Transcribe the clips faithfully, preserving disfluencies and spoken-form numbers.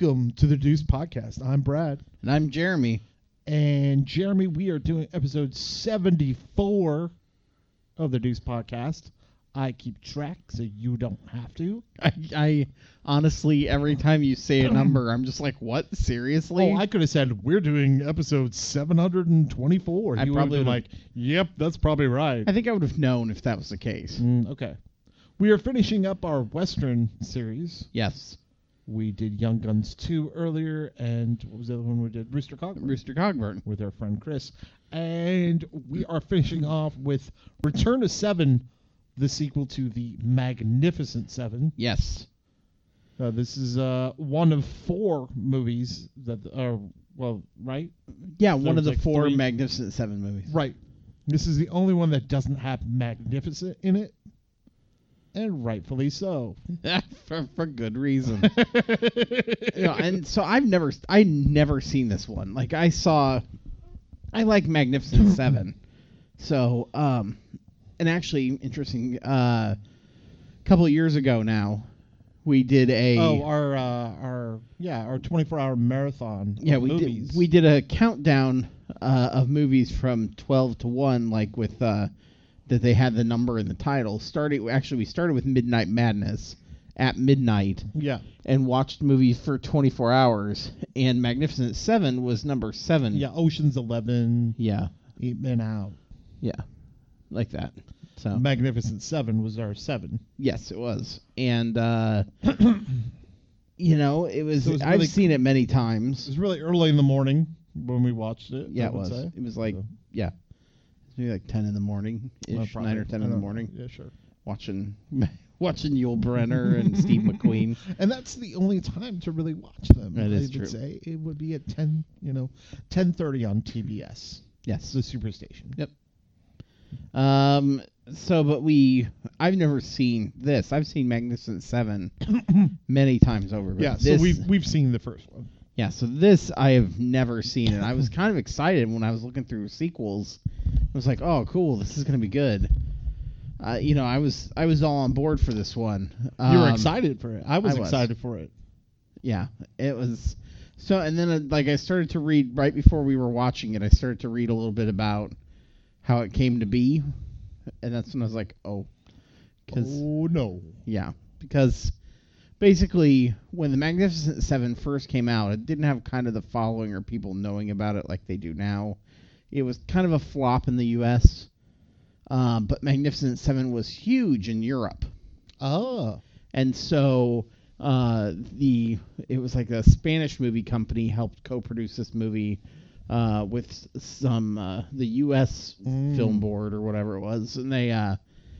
welcome to the Deuce Podcast. I'm Brad. And I'm Jeremy. And Jeremy, we are doing episode seventy-four of the Deuce Podcast. I keep track so you don't have to. I, I honestly, every time you say a number, I'm just like, what? Seriously? Oh, I could have said, we're doing episode seven hundred twenty-four. I you probably would have been like, yep, that's probably right. I think I would have known if that was the case. Mm, okay. We are finishing up our Western series. Yes. We did Young Guns two earlier, and what was the other one we did? Rooster Cogburn. Rooster Cogburn. With our friend Chris. And we are finishing off with Return to Seven, the sequel to the Magnificent Seven. Yes. Uh, this is uh, one of four movies that are, well, right? Yeah, one of the like four three. Magnificent Seven movies. Right. This is the only one that doesn't have Magnificent in it. And rightfully so. for, for good reason. You know, and so I've never, I never seen this one. Like I saw, I like Magnificent Seven. So, um, and actually, interesting. Uh, a couple of years ago now, we did a. Oh, our uh, our yeah, our twenty-four hour marathon. Yeah, of we movies. did. We did a countdown uh, of movies from twelve to one, like with. Uh, that they had the number in the title. Started actually we started with Midnight Madness at midnight. Yeah. And watched movies for twenty-four hours. And Magnificent Seven was number seven. Yeah, Ocean's Eleven. Yeah. Eight Men Out. Yeah. Like that. So Magnificent Seven was our seven. Yes, it was. And uh you know, it was, So it was I've really seen it many It times. was really early in the morning when we watched it. Yeah, I it would was. say. It was like So, yeah. Maybe like ten in the morning well, ish, probably. nine or ten I in the don't know. morning. Yeah, sure. Watching watching Yul Brynner and Steve McQueen. And that's the only time to really watch them. That I is would true. say it would be at ten, you know, ten thirty on T B S, Yes. the Superstation. Yep. Um. So, but we, I've never seen this. I've seen Magnificent Seven many times over. But Yeah, this, so we've we've seen the first one. Yeah. So this I have never seen, and I was kind of excited when I was looking through sequels. I was like, oh, cool, this is gonna be good. Uh, you know, I was I was all on board for this one. You were Um, excited for it. I was, I was. excited for it. Yeah, it was. So, and then uh, like I started to read right before we were watching it. I started to read a little bit about how it came to be, and that's when I was like, oh, because Oh no. yeah, because basically when the Magnificent Seven first came out, it didn't have kind of the following or people knowing about it like they do now. It was kind of a flop in the U S, um, but Magnificent Seven was huge in Europe. Oh. And so uh, the it was like a Spanish movie company helped co-produce this movie uh, with some uh, the U S Mm. Film Board or whatever it was, and they uh,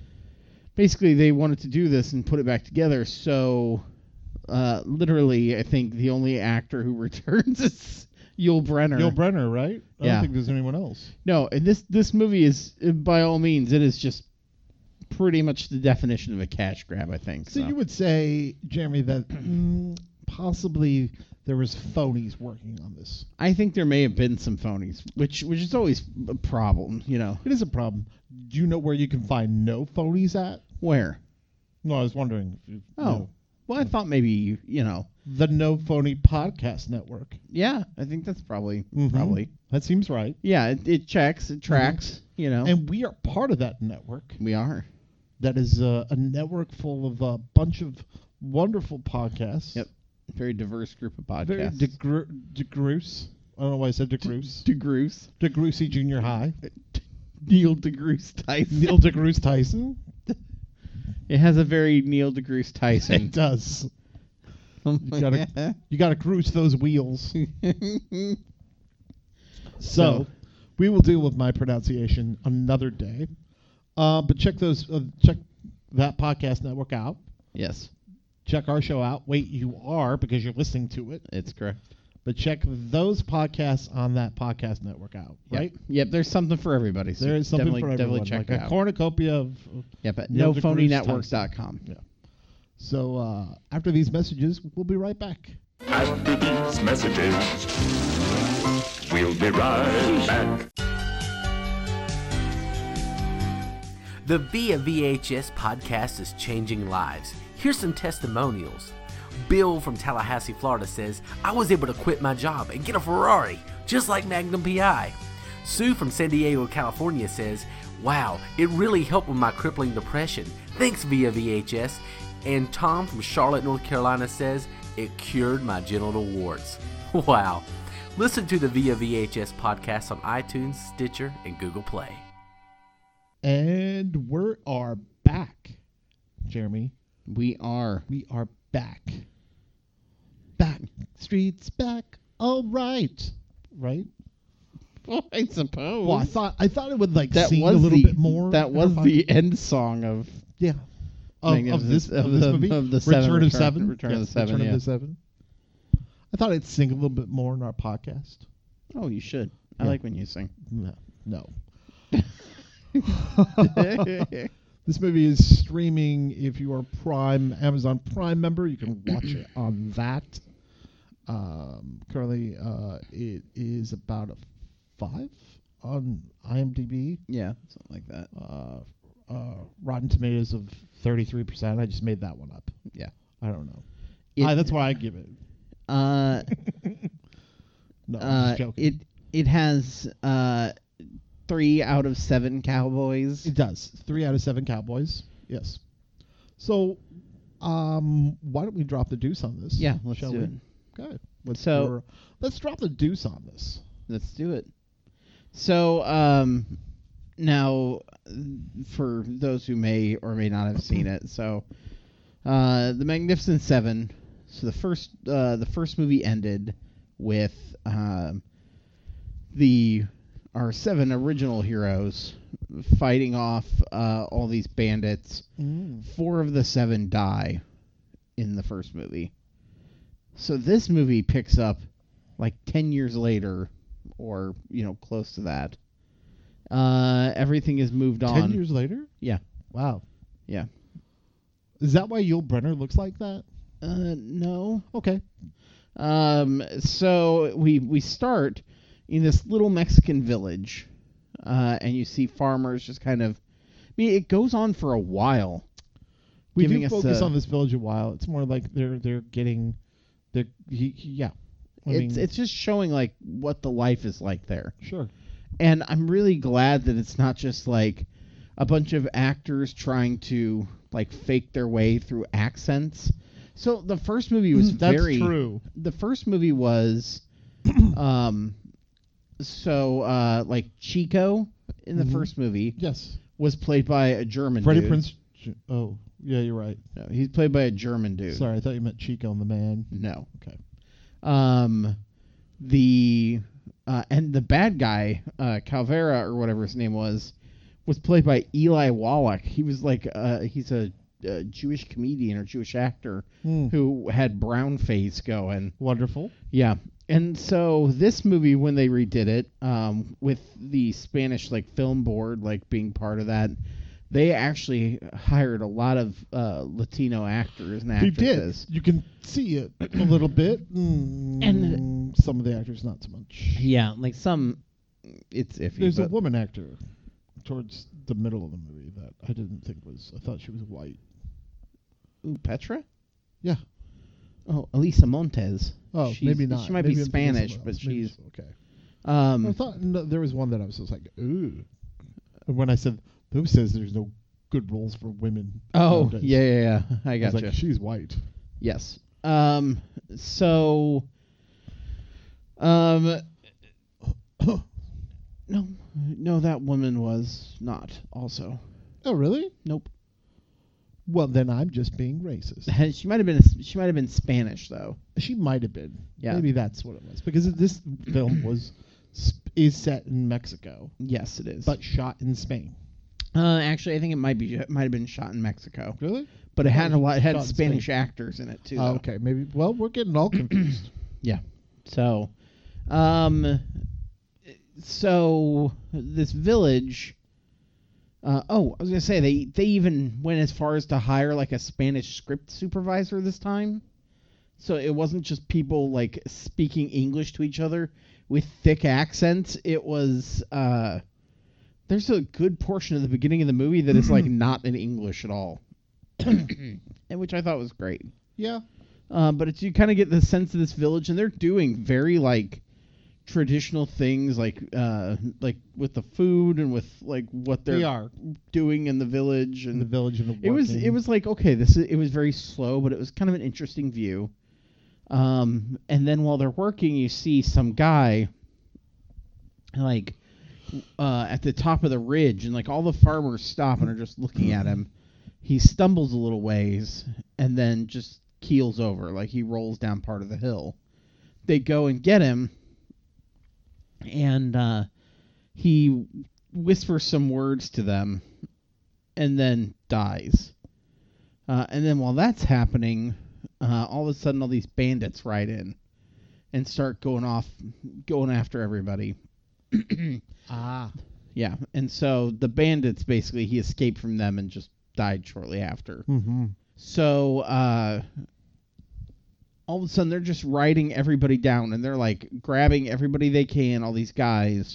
basically they wanted to do this and put it back together. So uh, literally, I think the only actor who returns is Yul Brynner. Yul Brynner, right? I Yeah. don't think there's anyone else. No, and this this movie is uh, by all means it is just pretty much the definition of a cash grab, I think. So, So, you would say, Jeremy, that mm, possibly there was phonies working on this. I think there may have been some phonies, which which is always a problem, you know. It is a problem. Do you know where you can find no phonies at? Where? No, I was wondering. If you Oh, know. well, I thought maybe you know. The No Phony Podcast Network. Yeah, I think that's probably Mhm. probably. That seems right. Yeah, it, it checks, it tracks, you know. And we are part of that network. we are. That is uh, a network full of a bunch of wonderful podcasts. Yep. Very diverse group of Very podcasts. degru- degroose. I don't know why I said degroose. DeGroose. DeGroosey Junior High. Neil deGroose Tyson. Neil deGroose Tyson. It has a very Neil deGroose Tyson. It does. You gotta, you gotta cruise those wheels. So, So- we will deal with my pronunciation another day. Uh, but check those, uh, check that podcast network out. Yes, Check our show out. Wait, you are because you're listening to it. it's correct. But check those podcasts on that podcast network out. Right? Yep. Yep, there's something for everybody. So There is something definitely, for everyone. Definitely check like it a out. cornucopia of. of Yep, at Neil no phony deGroose networks dot com. Yeah. So uh, after these messages, we'll be right back. After these messages, we'll be right back. The Via V H S podcast is changing lives. Here's some testimonials. Bill from Tallahassee, Florida says, I was able to quit my job and get a Ferrari, just like Magnum P I. Sue from San Diego, California says, wow, it really helped with my crippling depression. Thanks, Via V H S. And Tom from Charlotte, North Carolina says, it cured my genital warts. Wow. Listen to the Via V H S podcast on iTunes, Stitcher, and Google Play. And we are back, Jeremy. We are. We are back. Back. Streets back. All right. Right? Well, I suppose. Well, I thought I thought it would like that sing was a little the, bit more. That was Every the podcast. end song of Yeah. Of, of this of of this the- movie, of the Return Seven, of Return- Seven, Return of Yes, the Seven, Return yeah. of the Seven. I thought it'd sing a little bit more in our podcast. Oh, you should. I Yeah. like when you sing. No, no. This movie is streaming. If you are Prime Amazon Prime member, you can watch it on that. Um, currently, uh, it is about a five on IMDb. Yeah, something like that. Uh, uh, Rotten Tomatoes of thirty-three percent. I just made that one up. Yeah. I don't know. It- I, that's why I give it. Uh, No, I'm uh, just joking. it it has uh three out of seven Cowboys. It does. Three out of seven Cowboys. Yes. So, um, why don't we drop the deuce on this? Yeah, let's shall do we? it. Okay. Let's So- do- let's drop the deuce on this. Let's do it. So, um, now, for those who may or may not have seen it, so, uh, the Magnificent Seven. So the first, uh, the first movie ended with um, the our seven original heroes fighting off uh, all these bandits. Mm. Four of the seven die in the first movie. So this movie picks up like ten years later, or, you know, close to that. Uh, everything has moved on. Ten years later? Yeah. Wow. Yeah. Is that why Yul Brynner looks like that? Uh, no. Okay. Um, so we we start in this little Mexican village, uh, and you see farmers just kind of. I mean, it goes on for a while. We giving do us focus a- on this village a while. It's more like they're they're getting, they're he, he- yeah. I It's mean, it's just showing like what the life is like there. sure. And I'm really glad that it's not just like a bunch of actors trying to like fake their way through accents. So the first movie was That's very true. The first movie was um so uh like Chico in the Mhm. first movie Yes. was played by a German Freddie dude. Prinze. Oh, yeah, you're right. No, he's played by a German dude. Sorry, I thought you meant Chico and the Man. No. Okay. Um the uh, and the bad guy, uh, Calvera or whatever his name was, was played by Eli Wallach. He was like, uh, he's a, a Jewish comedian or Jewish actor Hmm. who had brown face going. Wonderful. Yeah. And so this movie, when they redid it, um, with the Spanish like film board like being part of that, they actually hired a lot of uh, Latino actors and They actresses. did. You can see it a little bit. Mm, And- some of the actors, not so much. Yeah, like some, it's iffy. There's a but- woman actor towards the middle of the movie that I didn't think was. I thought she was white. Ooh, Petra? Yeah. Oh, Elisa Montes. Oh, She's- maybe not. She might Maybe be I'm thinking of Spanish, someone but else. Maybe she's. so, okay. Um, I thought no, there was one that I was just like, ooh. And when I said, who says there's no good roles for women? oh, nowadays?" yeah, yeah, yeah. I I was gotcha. like, she's white. Yes. Um. So. Um. no, no, that woman was not. Also, Oh, really? nope. Well, then I'm just being racist. She might have been. A, she might have been Spanish though. She might have been. Yeah. Maybe that's what it was. Because this film was is set in Mexico, Yes, it is. but shot in Spain. uh, actually, I think it might be. It might have been shot in Mexico. Really? But it had a lot. It Shot had in Spanish Spain. actors in it too. Oh, though. okay, maybe. Well, we're getting all confused. Yeah. So, um, so this village. Uh, oh, I was gonna say they they even went as far as to hire like a Spanish script supervisor this time. So it wasn't just people like speaking English to each other with thick accents. It was uh, there's a good portion of the beginning of the movie that is like not in English at all, and which I thought was great. Yeah. Uh, but it's, you kind of get the sense of this village, and they're doing very like traditional things, like uh, like with the food and with like what they're They are doing in the village. in And the village and the it was working. it was like okay, this is, it was very slow, but it was kind of an interesting view. Um, and then while they're working, you see some guy like uh, at the top of the ridge, and like all the farmers stop and are just looking at him. He stumbles a little ways and then just keels over, like he rolls down part of the hill. They go and get him, and uh, he whispers some words to them and then dies. Uh, and then while that's happening, uh, all of a sudden all these bandits ride in and start going off, going after everybody. ah. Yeah, and so the bandits, basically, he escaped from them and just died shortly after. Mm-hmm. So uh, all of a sudden they're just riding everybody down, and they're like grabbing everybody they can, all these guys,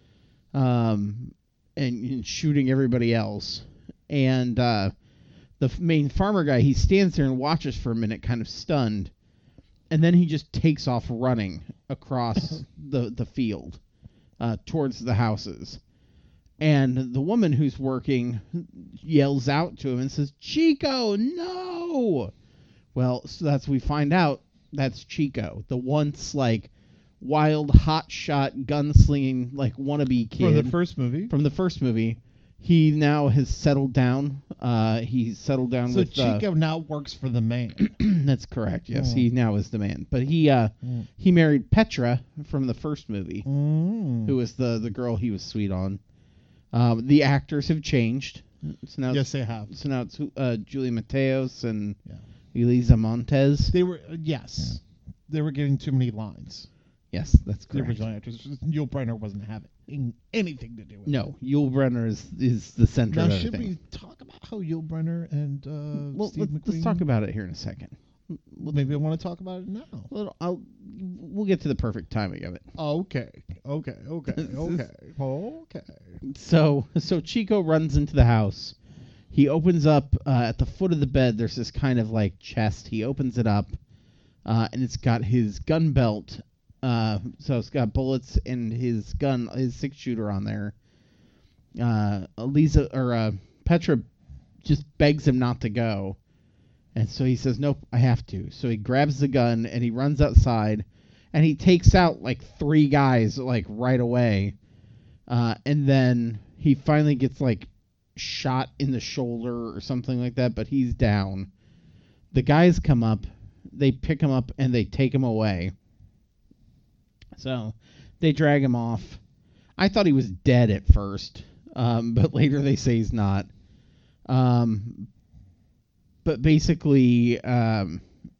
um, and, and shooting everybody else. And uh, the f- main farmer guy, he stands there and watches for a minute, kind of stunned, and then he just takes off running across the the field uh, towards the houses. And the woman who's working yells out to him and says, "Chico, no!" Well, so that's we find out that's Chico, the once like wild, hotshot, gunslinging like wannabe kid From the first movie. from the first movie. He now has settled down. Uh, he's settled down So with. Uh, Chico now works for the man. that's correct. Yes, Oh. he now is the man. But he uh, Mm. he married Petra from the first movie, Mm. who was the the girl he was sweet on. Um, the actors have changed. So now, Yes, they have. so now it's uh, Julia Mateos and Yeah. Elisa Montez. They were uh, yes, they were getting too many lines. Yes, that's The correct. original actors. Yul Brynner wasn't having anything to do with it. No, Yul Brynner is, is the center Now, of should everything. we talk about how Yul Brynner and uh, well, Steve let's, McQueen? let's talk about it here in a second. Well, maybe I want to talk about it now. Well, I'll, we'll get to the perfect timing of it. Okay, okay, okay, okay, okay. So, so Chico runs into the house. He opens up uh, at the foot of the bed. There's this kind of like chest. He opens it up, uh, and it's got his gun belt. Uh, so it's got bullets and his gun, his six shooter on there. Uh, Elisa or uh, Petra just begs him not to go, and so he says, "Nope, I have to." So he grabs the gun and he runs outside, and he takes out like three guys like right away. Uh, and then he finally gets like shot in the shoulder or something like that, but he's down. The guys come up, they pick him up, and they take him away. So they drag him off. I thought he was dead at first, um, but later they say he's not. Um, but basically, um,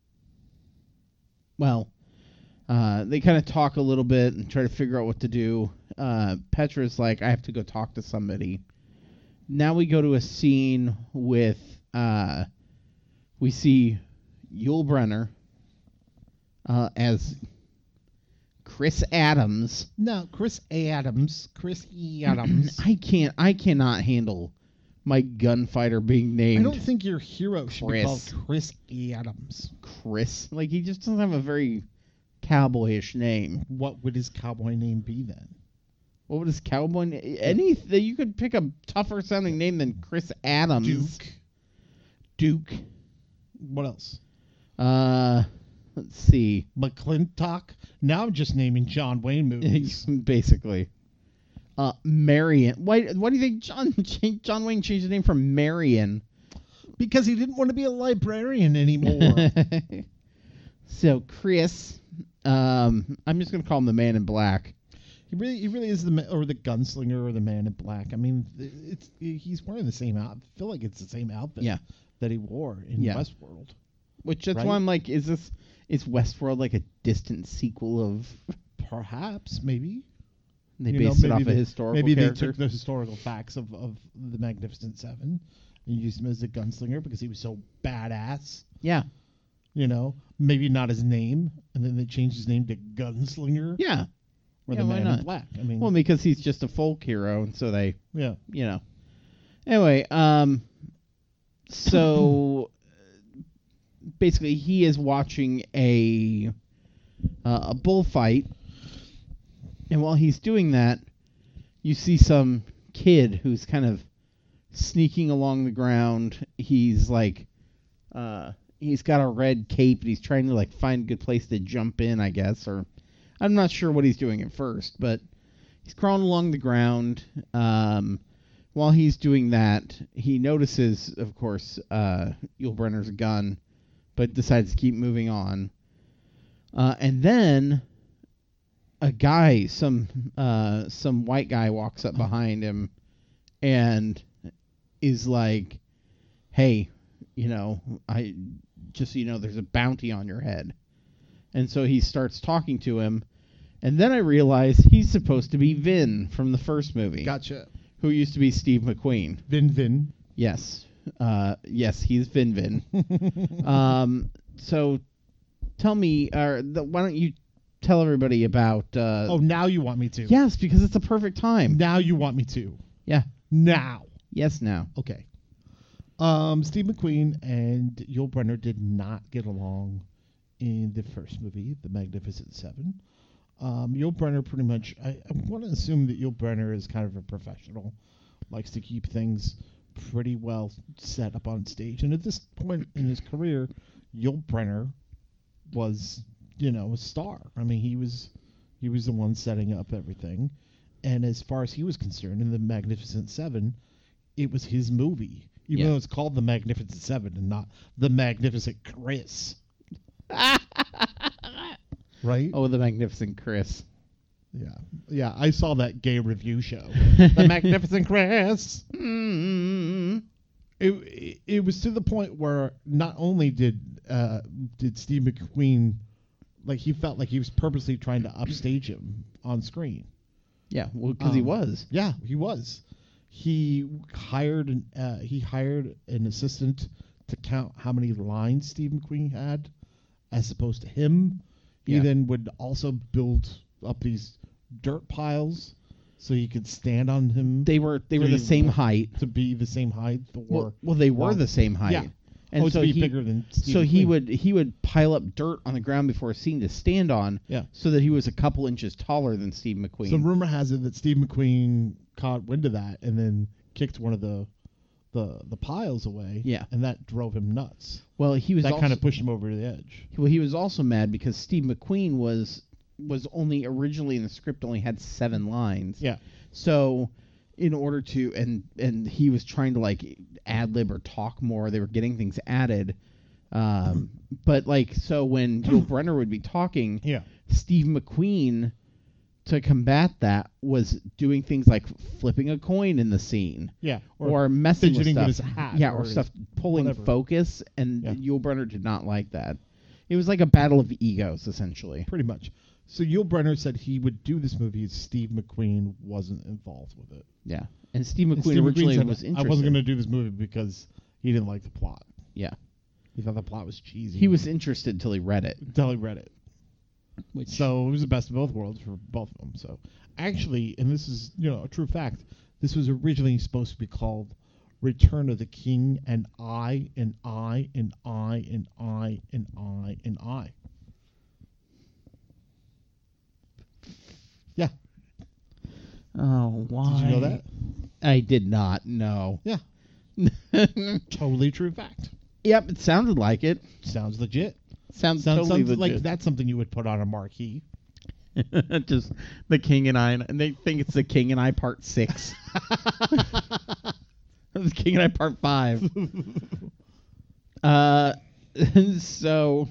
well, uh, they kind of talk a little bit and try to figure out what to do. Uh, Petra's like, I have to go talk to somebody. Now we go to a scene with, uh, we see Yul Brynner uh, as Chris Adams. No, Chris Adams. Chris E. Adams. I can't, I cannot handle my gunfighter being I named don't think your hero should be Chris. called Chris E. Adams. Chris. Like, he just doesn't have a very cowboyish name. What would his cowboy name be then? What would his cowboy name? Anything. You could pick a tougher sounding name than Chris Adams. Duke. Duke. What else? Uh, let's see. McClintock. Now I'm just naming John Wayne movies. Basically. Uh, Marion. Why? Why do you think John John Wayne changed his name from Marion? Because he didn't want to be a librarian anymore. So Chris, um, I'm just gonna call him the Man in Black. He really, he really is the ma- or the gunslinger or the man in black. I mean, it's he's wearing the same outfit. I feel like it's the same outfit Yeah. that he wore in Yeah. Westworld. Which that's Right? why I'm like, is this is Westworld like a distant sequel of? Perhaps, maybe. They You know, based it off maybe a they- historical Maybe character. they took the historical facts of, of the Magnificent Seven and used him as a gunslinger because he was so badass. Yeah. You know, maybe not his name, and then they changed his name to Gunslinger Yeah. or Yeah, the why Man not? in Black. I mean, Well, because he's just a folk hero, and so they, yeah. you know. Anyway, um, so basically he is watching a uh, a bullfight, and while he's doing that, you see some kid who's kind of sneaking along the ground. He's like, uh, he's got a red cape, and he's trying to like find a good place to jump in, I guess, or I'm not sure what he's doing at first, but he's crawling along the ground. Um, while he's doing that, he notices, of course, uh, Yul Brynner's gun, but decides to keep moving on. Uh, and then a guy, some uh, some white guy, walks up behind him and is like, "Hey, you know, I just so you know, there's a bounty on your head." And so he starts talking to him, and then I realize he's supposed to be Vin from the first movie. Gotcha. Who used to be Steve McQueen. Vin Vin. Yes. Uh, yes, he's Vin Vin. um, so tell me, uh, the, why don't you tell everybody about... Uh, oh, now you want me to. Yes, because it's the perfect time. Now you want me to. Yeah. Now. Yes, now. Okay. Um, Steve McQueen and Yul Brynner did not get along in the first movie, The Magnificent Seven. Um, Yul Brynner pretty much, I, I want to assume that Yul Brynner is kind of a professional, likes to keep things pretty well set up on stage. And at this point in his career, Yul Brynner was, you know, a star. I mean, he was he was the one setting up everything. And as far as he was concerned, in The Magnificent Seven, it was his movie. Even Yeah. though it's called The Magnificent Seven and not The Magnificent Chris. Right? Oh, the Magnificent Chris. Yeah. Yeah, I saw that gay review show. The Magnificent Chris. Mm-hmm. It, it it was to the point where not only did uh, did Steve McQueen, like, he felt like he was purposely trying to upstage him on screen. Yeah, well, because he Um, was. Yeah, he was. He hired an uh, he hired an assistant to count how many lines Steve McQueen had, as opposed to him. He Yeah. then would also build up these dirt piles so he could stand on him They were they So were the you- same height. to be the same height. Or Well, well they were long- the same height. Yeah. And oh, so to be he, bigger than Steve so he McQueen. would he would pile up dirt on the ground before a scene to stand on, Yeah. so that he was a couple inches taller than Steve McQueen. So rumor has it that Steve McQueen caught wind of that and then kicked one of the the the piles away. Yeah. And that drove him nuts. well, he was That also, kind of pushed him over the edge. well, he was also mad because Steve McQueen was was only originally in the script only had seven lines. Yeah. So in order to and and he was trying to like ad lib or talk more, they were getting things added. Um, but like so when Yul Brynner would be talking, Yeah. Steve McQueen, to combat that, was doing things like flipping a coin in the scene, Yeah. or, messing with fidgeting stuff, with his hat yeah, or or his stuff pulling whatever. focus. And Yeah. Yul Brynner did not like that. It was like a battle of egos, essentially. pretty much. So Yul Brynner said he would do this movie if Steve McQueen wasn't involved with it. Yeah, and Steve And McQueen Steve originally said, was I interested. wasn't going to do this movie because he didn't like the plot. Yeah, He thought the plot was cheesy. he was interested till he read it. until he read it. Which So it was the best of both worlds for both of them. So actually, and this is, you know, a true fact, this was originally supposed to be called Return of the King and I and I and I and I and I and I. Yeah. oh, why? Did you know that? I did not. No. Yeah. Totally true fact. Yep, it sounded like it. Sounds legit. Sounds, Sounds, totally sounds like legit. that's something you would put on a marquee. Just the King and I, and they think it's the King and I Part Six. The King and I Part Five. uh, so,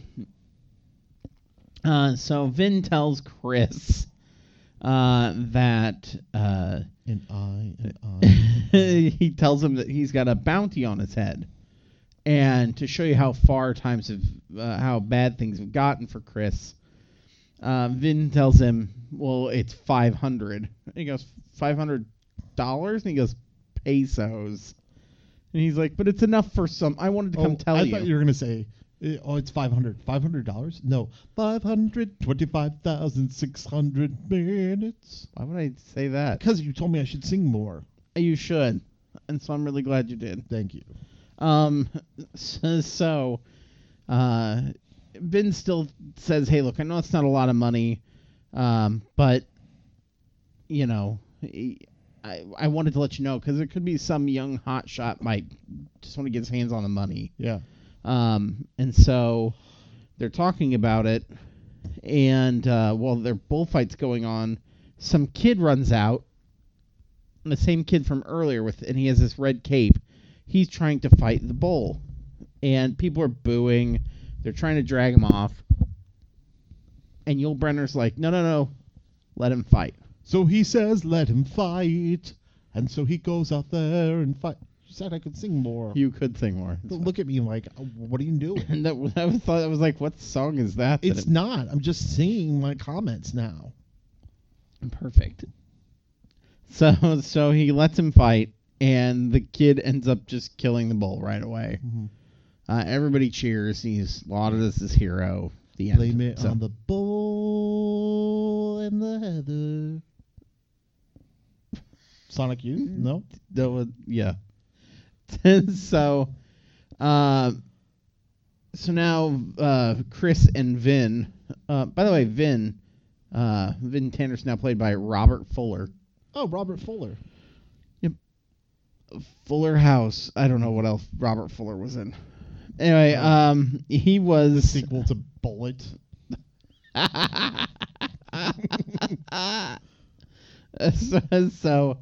uh, so Vin tells Chris, uh, that uh, And I and I. he tells him that he's got a bounty on his head, and to show you how far times have, uh, how bad things have gotten for Chris. Uh, Vin tells him, well, it's five hundred. And he goes, five hundred dollars? And he goes, pesos. And he's like, but it's enough for some. I wanted to come Oh, tell I you. thought you were going to say, eh, oh, it's five hundred. five hundred dollars? No. five hundred twenty-five thousand six hundred minutes. Why would I say that? Because you told me I should sing more. You should. And so I'm really glad you did. Thank you. Um, so, so Uh, Vin still says, "Hey, look, I know it's not a lot of money, um, but you know, I I wanted to let you know because there could be some young hotshot might just want to get his hands on the money." Yeah. Um, and so they're talking about it, and uh, while their bullfight's going on, some kid runs out, the same kid from earlier, with, and he has this red cape. He's trying to fight the bull, and people are booing. They're trying to drag him off, and Yul Brynner's like, "No, no, no, let him fight." So he says, "Let him fight," and so he goes out there and fight. You said I could sing more. You could sing more. Don't look at me like, what are you doing? And that, I was thought I was like, "What song is that?" that It's it- not. I'm just singing my comments now. Perfect. So so he lets him fight, and the kid ends up just killing the bull right away. Mm-hmm. Uh, everybody cheers. He's lauded as his hero. The end. Blame it So- on the bull and the heather. Sonic Youth? No? that was- yeah. so, uh, so now uh, Chris and Vin. Uh, by the way, Vin, uh, Vin Tanner's now played by Robert Fuller. Oh, Robert Fuller. Fuller House. I don't know what else Robert Fuller was in. Anyway, um, he was Sequel to Bullet. so so,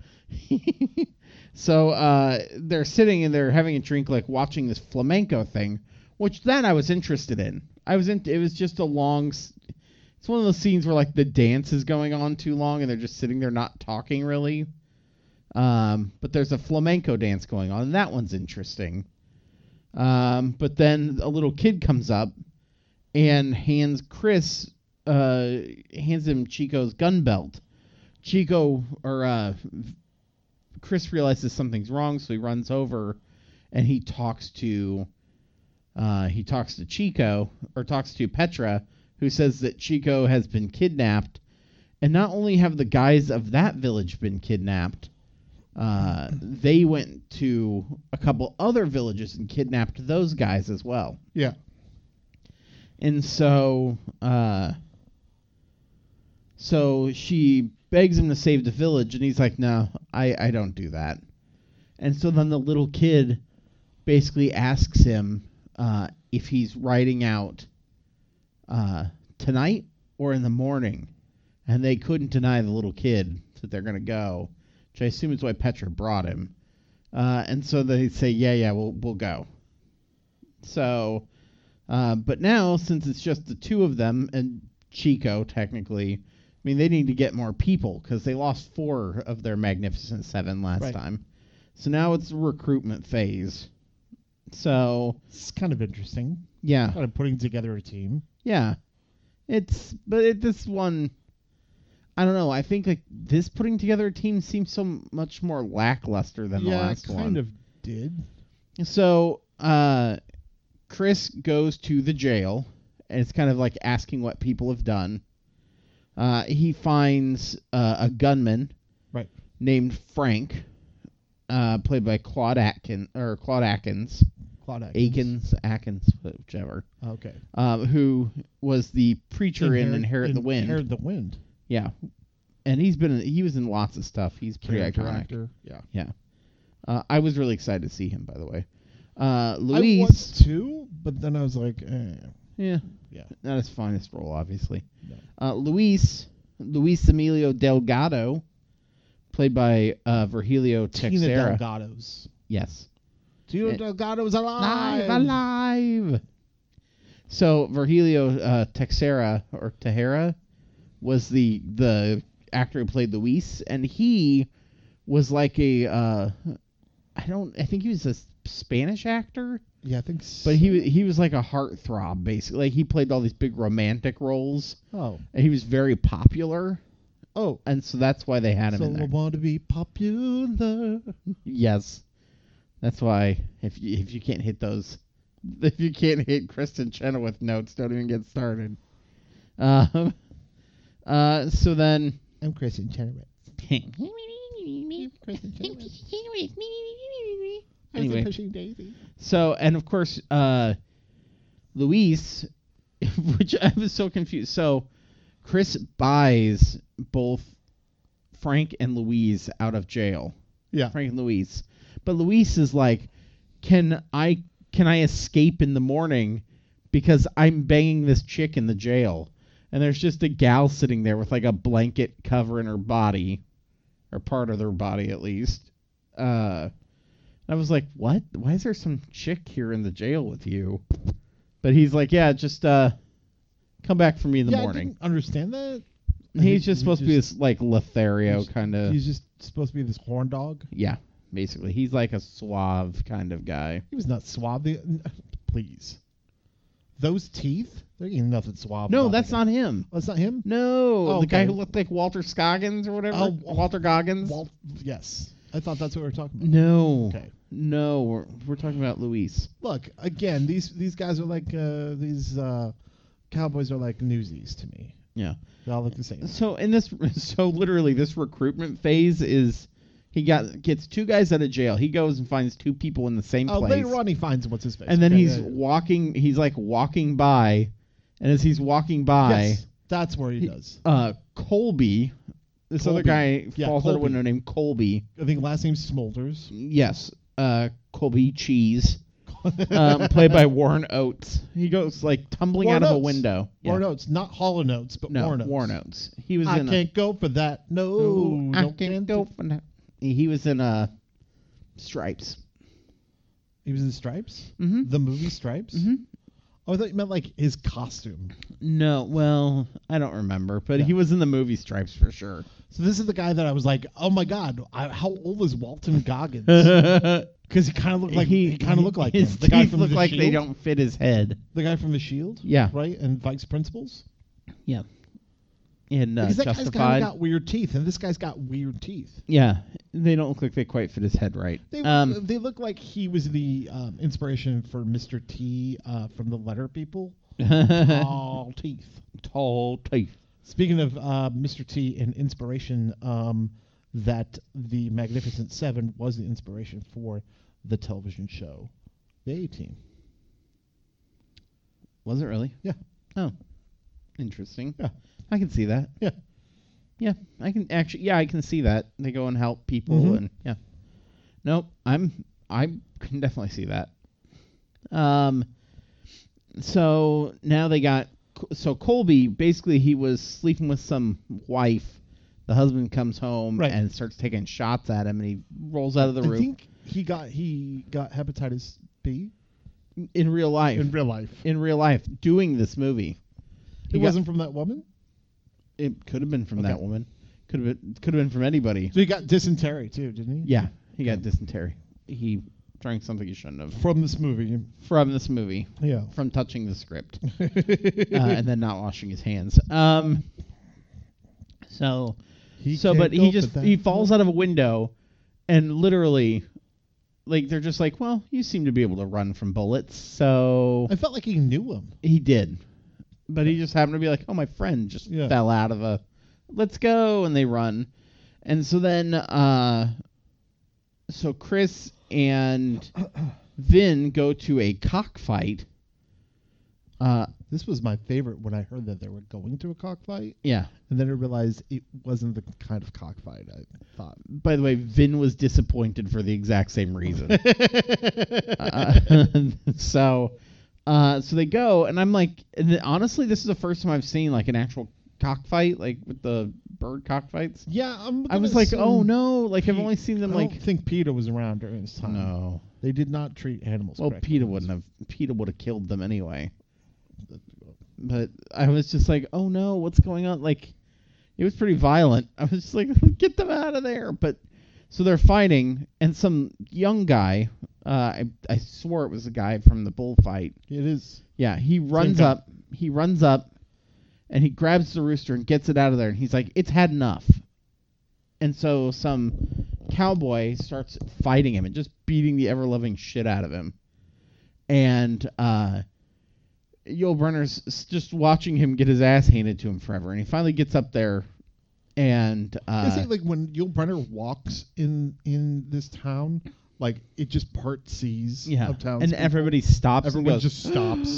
so uh, they're sitting and they're having a drink, like watching this flamenco thing, which then I was interested in. I was in. It was just a long. s- It's one of those scenes where like the dance is going on too long and they're just sitting there not talking really. Um, but there's a flamenco dance going on, and that one's interesting. Um, but then a little kid comes up and hands Chris, uh, hands him Chico's gun belt. Chico, or uh, Chris realizes something's wrong, so he runs over and he talks to, uh, he talks to Chico, or talks to Petra, who says that Chico has been kidnapped. And not only have the guys of that village been kidnapped, uh, they went to a couple other villages and kidnapped those guys as well. Yeah. And so, uh, so she begs him to save the village, and he's like, "No, I, I don't do that." And so then the little kid basically asks him uh, if he's riding out uh, tonight or in the morning, and they couldn't deny the little kid that they're gonna go, which I assume is why Petra brought him. Uh, and so they say, "Yeah, yeah, we'll we'll go." So. Uh, but now, since it's just the two of them and Chico, technically, I mean, they need to get more people because they lost four of their Magnificent Seven last Right. time. So now it's the recruitment phase. So, It's kind of interesting. yeah, Kind of putting together a team. yeah. It's, but it, this one, I don't know. I think like this putting together a team seems so much more lackluster than the yeah, last it kind one. of did. So, uh, Chris goes to the jail, and it's kind of like asking what people have done. Uh, he finds uh, a gunman Right. named Frank, uh, played by Claude Atkin or Claude Atkins, Claude Atkins. Akins, Atkins, whichever, Okay. um, who was the preacher in Inherit the Wind. Inherit the Wind. Yeah, and he's been in, he was in lots of stuff. He's pretty Character iconic. actor. Yeah. Yeah, uh, I was really excited to see him. By the way, uh, I Luis. was too, but then I was like, eh. Yeah. Yeah. Not his finest role, obviously. No. Uh, Luis, Luis Emilio Delgado, played by uh, Virgilio Tina Texera. Delgado's. Yes. Tina Eh, Delgado's alive. Alive, alive. So Virgilio uh, Texera, or Tejera, was the the actor who played Luis, and he was like a, uh, I don't, I think he was a Spanish actor. Yeah, I think so. But he wa- he was like a heartthrob, basically. Like he played all these big romantic roles, Oh. and he was very popular, Oh. and so that's why they had him So in I there. want to be popular. Yes, that's why if you, if you can't hit those, if you can't hit Kristen Chenoweth notes, don't even get started. Um, uh, so then. I'm Kristen Chenoweth. Kristen Anyway. Pushing Daisy. So, and of course, uh, Luis, which I was so confused. So Chris buys both Frank and Louise out of jail. Yeah. Frank and Louise. But Luis is like, can I can I escape in the morning because I'm banging this chick in the jail? And there's just a gal sitting there with like a blanket covering her body, or part of their body at least. Uh, I was like, what? Why is there some chick here in the jail with you? But he's like, yeah, just uh, come back for me in the yeah, morning. I didn't understand that. I He's think just he supposed to be this like Lothario kind of. He's just supposed to be this horn dog. Yeah, basically, he's like a suave kind of guy. He was not suave. The, please, those teeth. There ain't nothing suave. No, about that's that guy. not him. Oh, that's not him. No, Oh, the guy okay. who looked like Walter Scoggins or whatever. Oh, Walter Goggins. Walt, yes, I thought that's what we were talking about. no, Okay. no, we're we're talking about Luis. Look, again, these these guys are like uh, these uh, cowboys are like newsies to me. Yeah. They all look the same. So in this, so literally, this recruitment phase is he got gets two guys out of jail. He goes and finds two people in the same Oh, place. later on he finds what's his face, And then Okay, he's yeah, yeah. walking. He's like walking by, and as he's walking by, Yes, that's where he, he- does. uh, Colby, this other Colby. guy Yeah, falls out a Colby. window named Colby. I think last name's Smolders. Yes, uh, Colby Cheese, um, played by Warren Oates. He goes like tumbling Warren out of a Oates. window. Warren Yeah. Oates, not Hall and Oates, but No, Warren Oates. Warren Oates. He was I in. can't go for that. A, No, Ooh, I no can't go for that. He was in uh, Stripes. He was in Stripes. Mm-hmm. The movie Stripes. Mm-hmm. Oh, I thought you meant like his costume. No, well, I don't remember, but Yeah. he was in the movie Stripes for sure. So this is the guy that I was like, oh my god, I, how old is Walton Goggins? Because Because he kind of looked like he, kind of looked like him. his The guy teeth from look the like Shield. they don't fit his head. The guy from the Shield. Yeah, Right, and Vice Principals. yeah. And uh, Because that guy's kind Justified. of got weird teeth, and this guy's got weird teeth. Yeah, they don't look like they quite fit his head right. They um, they look like he was the um, inspiration for Mister T uh, from the Letter People. Tall teeth. tall teeth. Speaking of uh, Mister T and inspiration, um, that the Magnificent Seven was the inspiration for the television show, The A-Team. Was it really? Yeah. Oh, interesting. Yeah. I can see that. Yeah. Yeah, I can actually. Yeah, I can see that. They go and help people, Mhm. and yeah. Nope, I'm. I can definitely see that. Um. So now they got. So Colby, basically, he was sleeping with some wife. The husband comes home Right. and starts taking shots at him, and he rolls out of the I roof think he got he got hepatitis B in real life. in real life. in real life, doing this movie. It He got- wasn't from that woman. It could have been from Okay. that woman. Could have been. Could have been from anybody. So he got dysentery too, didn't he? Yeah, he got dysentery. He drank something he shouldn't have From this movie. from this movie, Yeah. from touching the script, uh, and then not washing his hands. Um. So, He so, can't but go he for just that. he falls out of a window, and literally, like they're just like, well, you seem to be able to run from bullets, so I felt like he knew him. he did. But he just happened to be like, oh, my friend just Yeah. fell out of a, let's go, and they run. And so then, uh, so Chris and Vin go to a cockfight. Uh, This was my favorite when I heard that they were going to a cockfight, yeah. and then I realized it wasn't the kind of cockfight I thought. By the way, Vin was disappointed for the exact same reason. uh, so, uh, so they go, and I'm like, and then, honestly, this is the first time I've seen like an actual cockfight, like with the bird cockfights. Yeah, I'm. I was like, oh no, like I've only seen them I like. don't think PETA was around during this time. No. They did not treat animals. Well, correctly. PETA wouldn't have. PETA would have killed them anyway. But I was just like, oh no, what's going on? Like, it was pretty violent. I was just like, get them out of there. But so they're fighting, and some young guy. Uh, I I swore it was a guy from the bullfight. It is. Yeah, he runs guy. up. He runs up, and he grabs the rooster and gets it out of there. And he's like, it's had enough. And so some cowboy starts fighting him and just beating the ever-loving shit out of him. And uh, Yul Brynner's s- just watching him get his ass handed to him forever. And he finally gets up there, and I uh, say like when Yul Brynner walks in in this town, like it just part seas yeah, of towns. and everybody stops everyone and goes, just stops.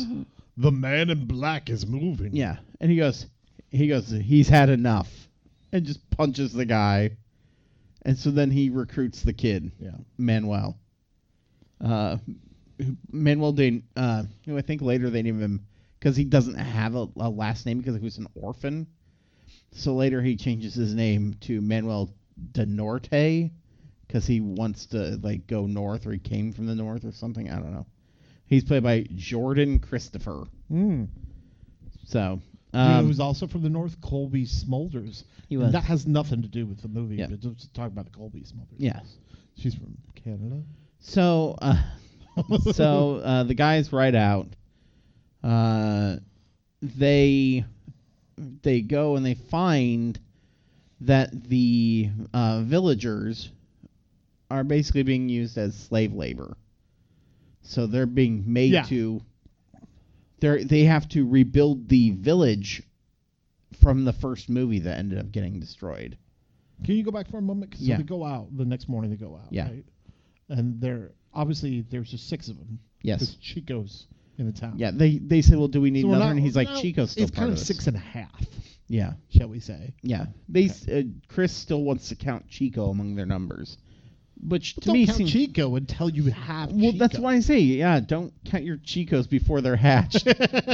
The man in black is moving. Yeah, and he goes, he goes, he's had enough, and just punches the guy, and so then he recruits the kid, Yeah. Manuel. Uh, who- Manuel didn't. Uh, who I think later they named him because he doesn't have a, a last name because he was an orphan. So later he changes his name to Manuel de Norte because he wants to like go north, or he came from the north or something. I don't know. He's played by Jordan Christopher. Mm. So You know um, who's also from the North? Colby Smulders. He And was. that has nothing to do with the movie. Yeah. But just talk about Colby Smulders. Yes. She's from Canada. So, uh, so uh, the guys ride out. Uh, they they go and they find that the uh, villagers are basically being used as slave labor. So they're being made Yeah. to. They they have to rebuild the village from the first movie that ended up getting destroyed. Can you go back for a moment? 'Cause Yeah. So they go out the next morning. They go out. Yeah. Right? And they're obviously there's just six of them. Yes. Because Chico's in the town. Yeah. They they said, well, do we need So we're another? not- And he's like, no, Chico's still It's part kind of of this. six and a half, Yeah. shall we say? Yeah, they s uh, Chris still wants to count Chico among their numbers, which But to don't me count seems. Chico until you have. Well, that's Chico. why I say, yeah, don't count your Chicos before they're hatched.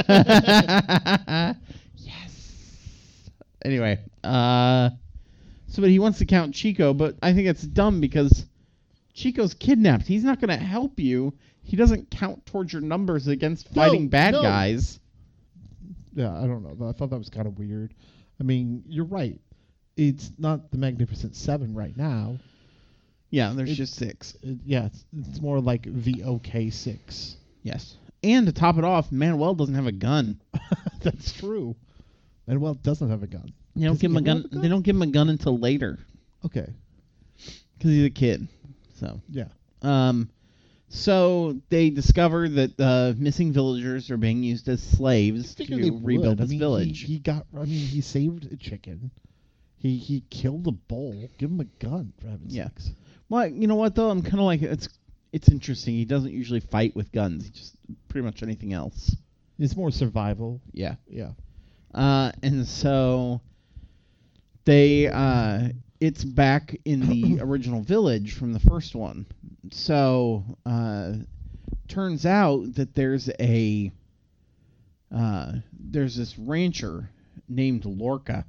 Yes. Anyway, uh, so but he wants to count Chico, but I think it's dumb because Chico's kidnapped. He's not going to help you. He doesn't count towards your numbers against No, fighting bad no. guys. Yeah, I don't know. I thought that was kind of weird. I mean, you're right. It's not the Magnificent Seven right now. Yeah, there's It- just six. It, yeah, it's, it's more like the O K Six. Yes. And to top it off, Manuel doesn't have a gun. That's true. Manuel doesn't have a gun. They don't Does give he him a gun. have a gun? They don't give him a gun until later Okay. because he's a kid. So, Yeah. um, so they discover that uh, missing villagers are being used as slaves to Figured they would. rebuild I this mean, village. He, he got. I mean, he saved a chicken. He he killed a bull. Give him a gun for heaven's Yeah. sakes. Well, you know what though? I'm kind of like it's it's interesting. He doesn't usually fight with guns. He just pretty much anything else. It's more survival. Yeah. Yeah. Uh, and so they uh, it's back in the original village from the first one. So uh, turns out that there's a uh, there's this rancher named Lorca.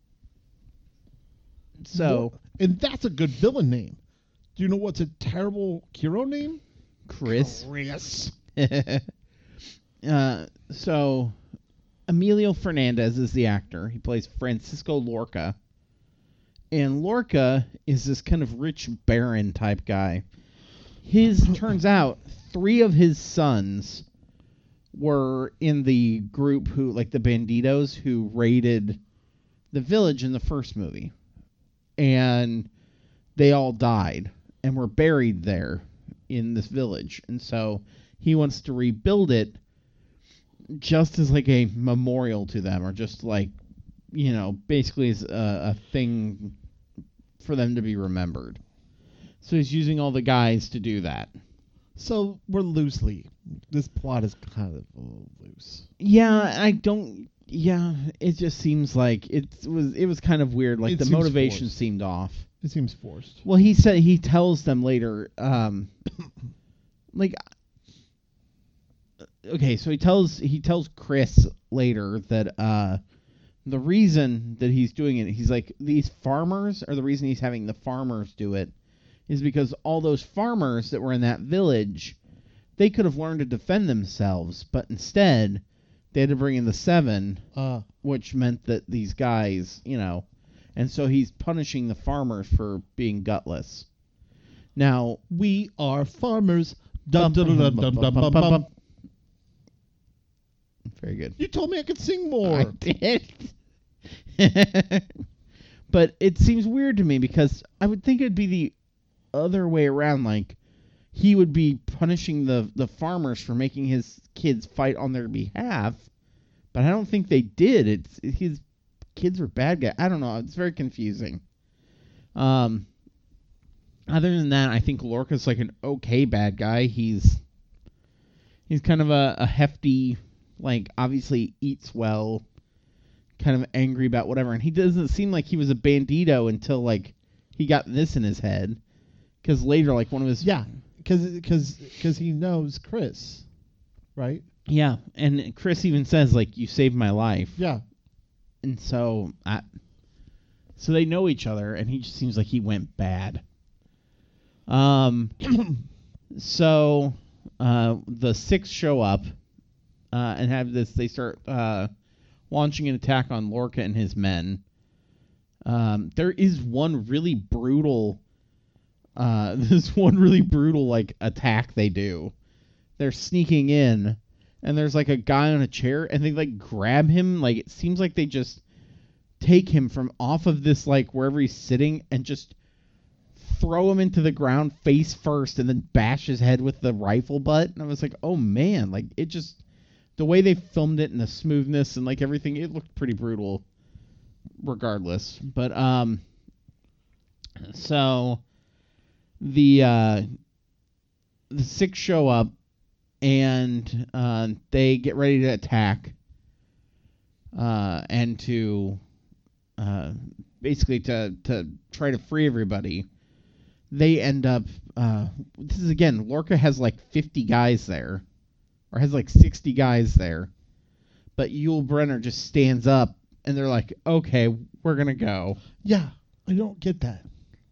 So and that's a good villain name. Do you know what's a terrible hero name? Chris. Chris. uh, so Emilio Fernandez is the actor. He plays Francisco Lorca. And Lorca is this kind of rich baron type guy. His turns out three of his sons were in the group who like the banditos who raided the village in the first movie. And they all died and were buried there in this village. And so he wants to rebuild it just as like a memorial to them, or just like, you know, basically as a, a thing for them to be remembered. So he's using all the guys to do that. So we're loosely. This plot is kind of a little loose. Yeah, I don't. Yeah, it just seems like it was. It was kind of weird. Like It the seems motivation forced. seemed off. It seems forced. Well, he said he tells them later. Um, like, okay, so he tells he tells Chris later that uh, the reason that he's doing it, he's like, these farmers are the reason he's having the farmers do it, is because all those farmers that were in that village, they could have learned to defend themselves, but instead they had to bring in the seven, Uh, which meant that these guys, you know, and so he's punishing the farmers for being gutless. Now, we are farmers. Dum, dum, dum, dum, dum, dum, dum. very good. You told me I could sing I more. did. But it seems weird to me because I would think it'd be the other way around. Like, he would be punishing the, the farmers for making his kids fight on their behalf. But I don't think they did. It's his kids were bad guys. I don't know. It's very confusing. Um, other than that, I think Lorca's like an okay bad guy. He's he's kind of a, a hefty like obviously eats well, kind of angry about whatever, and he doesn't seem like he was a bandito until like he got this in his head, because later like one of his Yeah, because because because he knows Chris, right? yeah, and Chris even says like you saved my life, Yeah. and so I, so they know each other, and he just seems like he went bad. Um, so uh, the six show up uh, and have this. They start uh, launching an attack on Lorca and his men. Um, there is one really brutal. Uh, this one really brutal like attack they do. They're sneaking in, and there's like a guy on a chair, and they like grab him. Like it seems like they just take him from off of this like wherever he's sitting and just throw him into the ground face first, and then bash his head with the rifle butt. And I was like, oh man, like it just the way they filmed it and the smoothness and like everything, it looked pretty brutal. Regardless, but um, so the uh, the six show up, and uh, they get ready to attack, uh, and to uh, basically to to try to free everybody. They end up. Uh, this is again, Lorca has like fifty guys there, or has like sixty guys there, but Yul Brynner just stands up. And they're like, okay, we're going to go. Yeah, I don't get that.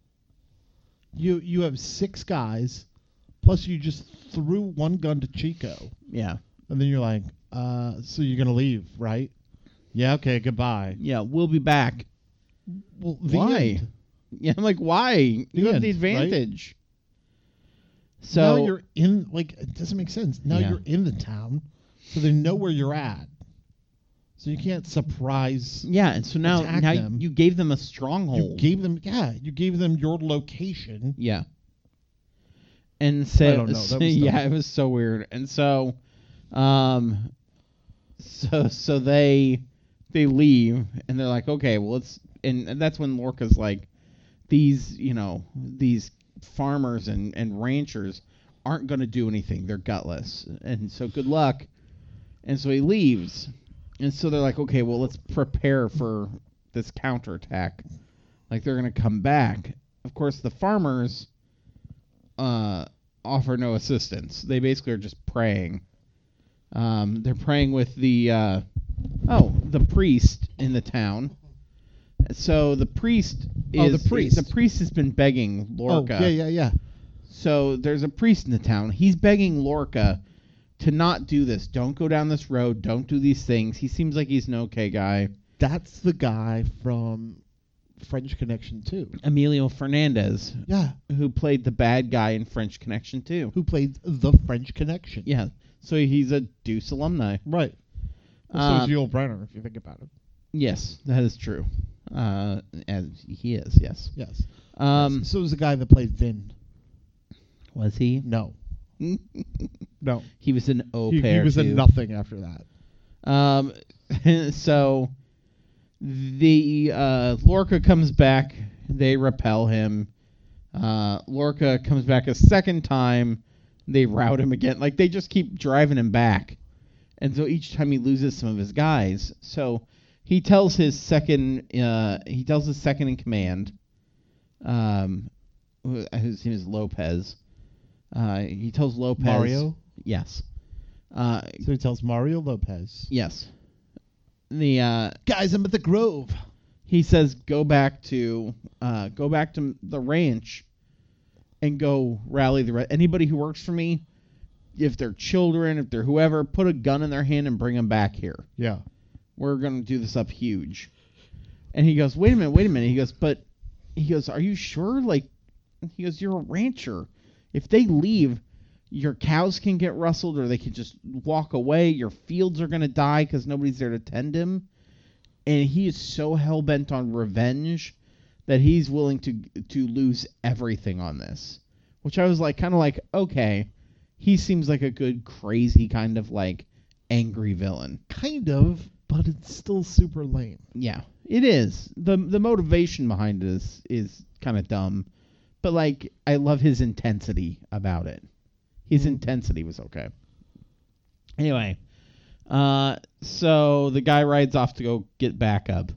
You you have six guys, plus you just threw one gun to Chico. Yeah. And then you're like, uh, so you're going to leave, right? Yeah, okay, goodbye. Yeah, we'll be back. Well, the Why? end. Yeah, I'm like, why? You The have end, the advantage. Now So you're in, like, it doesn't make sense. Now Yeah. you're in the town, so they know where you're at. So you can't surprise. yeah, and so now attack now them. you gave them a You stronghold. gave them, yeah, you gave them your location. Yeah. And so, I don't know, that so- was yeah, dumb. it was so weird. And so, um, so so they they leave, and they're like, okay, well, let's. And, and that's when Lorca's like, these, you know, these farmers and and ranchers aren't going to do anything. They're gutless, and so good luck. And so he leaves, and so they're like, okay, well, let's prepare for this counterattack. Like they're going to come back. Of course, the farmers uh, offer no assistance. They basically are just praying. Um, they're praying with the uh, oh the priest in the town. So the priest is Oh, the priest. the priest has been begging Lorca. Oh, yeah, yeah, yeah. So there's a priest in the town. He's begging Lorca to not do this. Don't go down this road. Don't do these things. He seems like he's an okay guy. That's the guy from French Connection two. Emilio Fernandez, Yeah, who played the bad guy in French Connection two. who played the French Connection. Yeah. So he's a Deuce alumni. Right. Well, Um, so is Yul Brynner, if you think about it. Yes, that is true. Uh, as he is, yes. Yes. Um, Yes. So is the guy that played Vin. was he? No. No. He was an au He, pair. he was too. in nothing after that. Um, so the uh, Lorca comes back. They repel him. Uh, Lorca comes back a second time. They rout him again. Like they just keep driving him back, and so each time he loses some of his guys. So he tells his second. Uh, he tells his second in command. Um, who- his name is Lopez. Uh, he tells Lopez. Mario? Yes. Uh, So he tells Mario Lopez, Yes. The uh, guys, I'm at the Grove. he says go back to uh, go back to the ranch and go rally the re- anybody who works for me. If they're children, if they're whoever, put a gun in their hand and bring them back here. Yeah. We're gonna do this up huge. And he goes, wait a minute, wait a minute. He goes, but he goes, are you sure? Like, he goes, you're a rancher. If they leave, your cows can get rustled, or they can just walk away. Your fields are gonna die because nobody's there to tend him. And he is so hell bent on revenge that he's willing to to lose everything on this. Which I was like, kind of like, okay, he seems like a good, crazy kind of like angry villain. Kind of, but it's still super lame. Yeah, it is. the The motivation behind it is is kind of dumb, but like I love his intensity about it. His Mm. intensity was okay. Anyway, Uh, so the guy rides off to go get backup.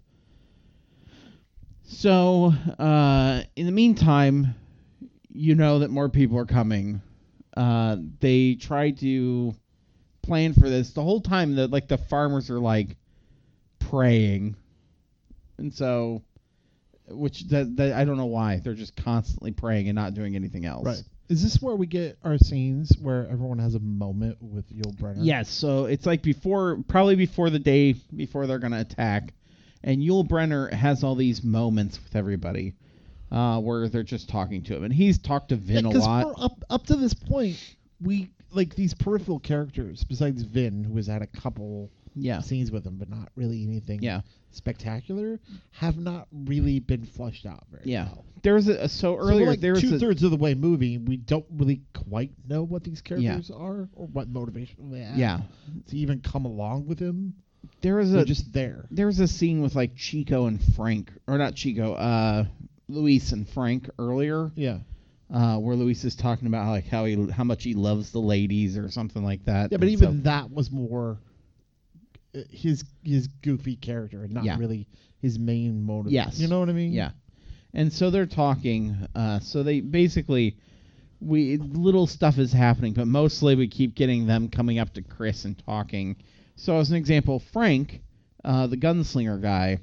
So uh, in the meantime, you know that more people are coming. Uh, they try to plan for this the whole time. That like the farmers are like praying, and so which that, that I don't know why they're just constantly praying and not doing anything else. Right. Is this where we get our scenes where everyone has a moment with Yul Brynner? Yes. So it's like before, probably before the day before they're gonna attack, and Yul Brynner has all these moments with everybody, uh, where they're just talking to him, and he's talked to Vin Yeah, a 'cause lot. for up up to this point, we like these peripheral characters besides Vin, who has had a couple Yeah. scenes with him, but not really anything Yeah. spectacular, have not really been fleshed out very Yeah. well. There was a so So earlier we're like there was two a, thirds of the way movie, we don't really quite know what these characters are or what motivation they have. yeah. To even come along with him, There was they're a just there. there was a scene with like Chico and Frank, or not Chico, uh, Luis and Frank earlier, Yeah. uh, where Luis is talking about like how he how much he loves the ladies or something like that. Yeah, but And even so- that was more uh, his his goofy character and not Yeah. really his main motive. Yes. You know what I mean? Yeah. And so they're talking. Uh, so they basically, we little stuff is happening, but mostly we keep getting them coming up to Chris and talking. So as an example, Frank, uh, the gunslinger guy,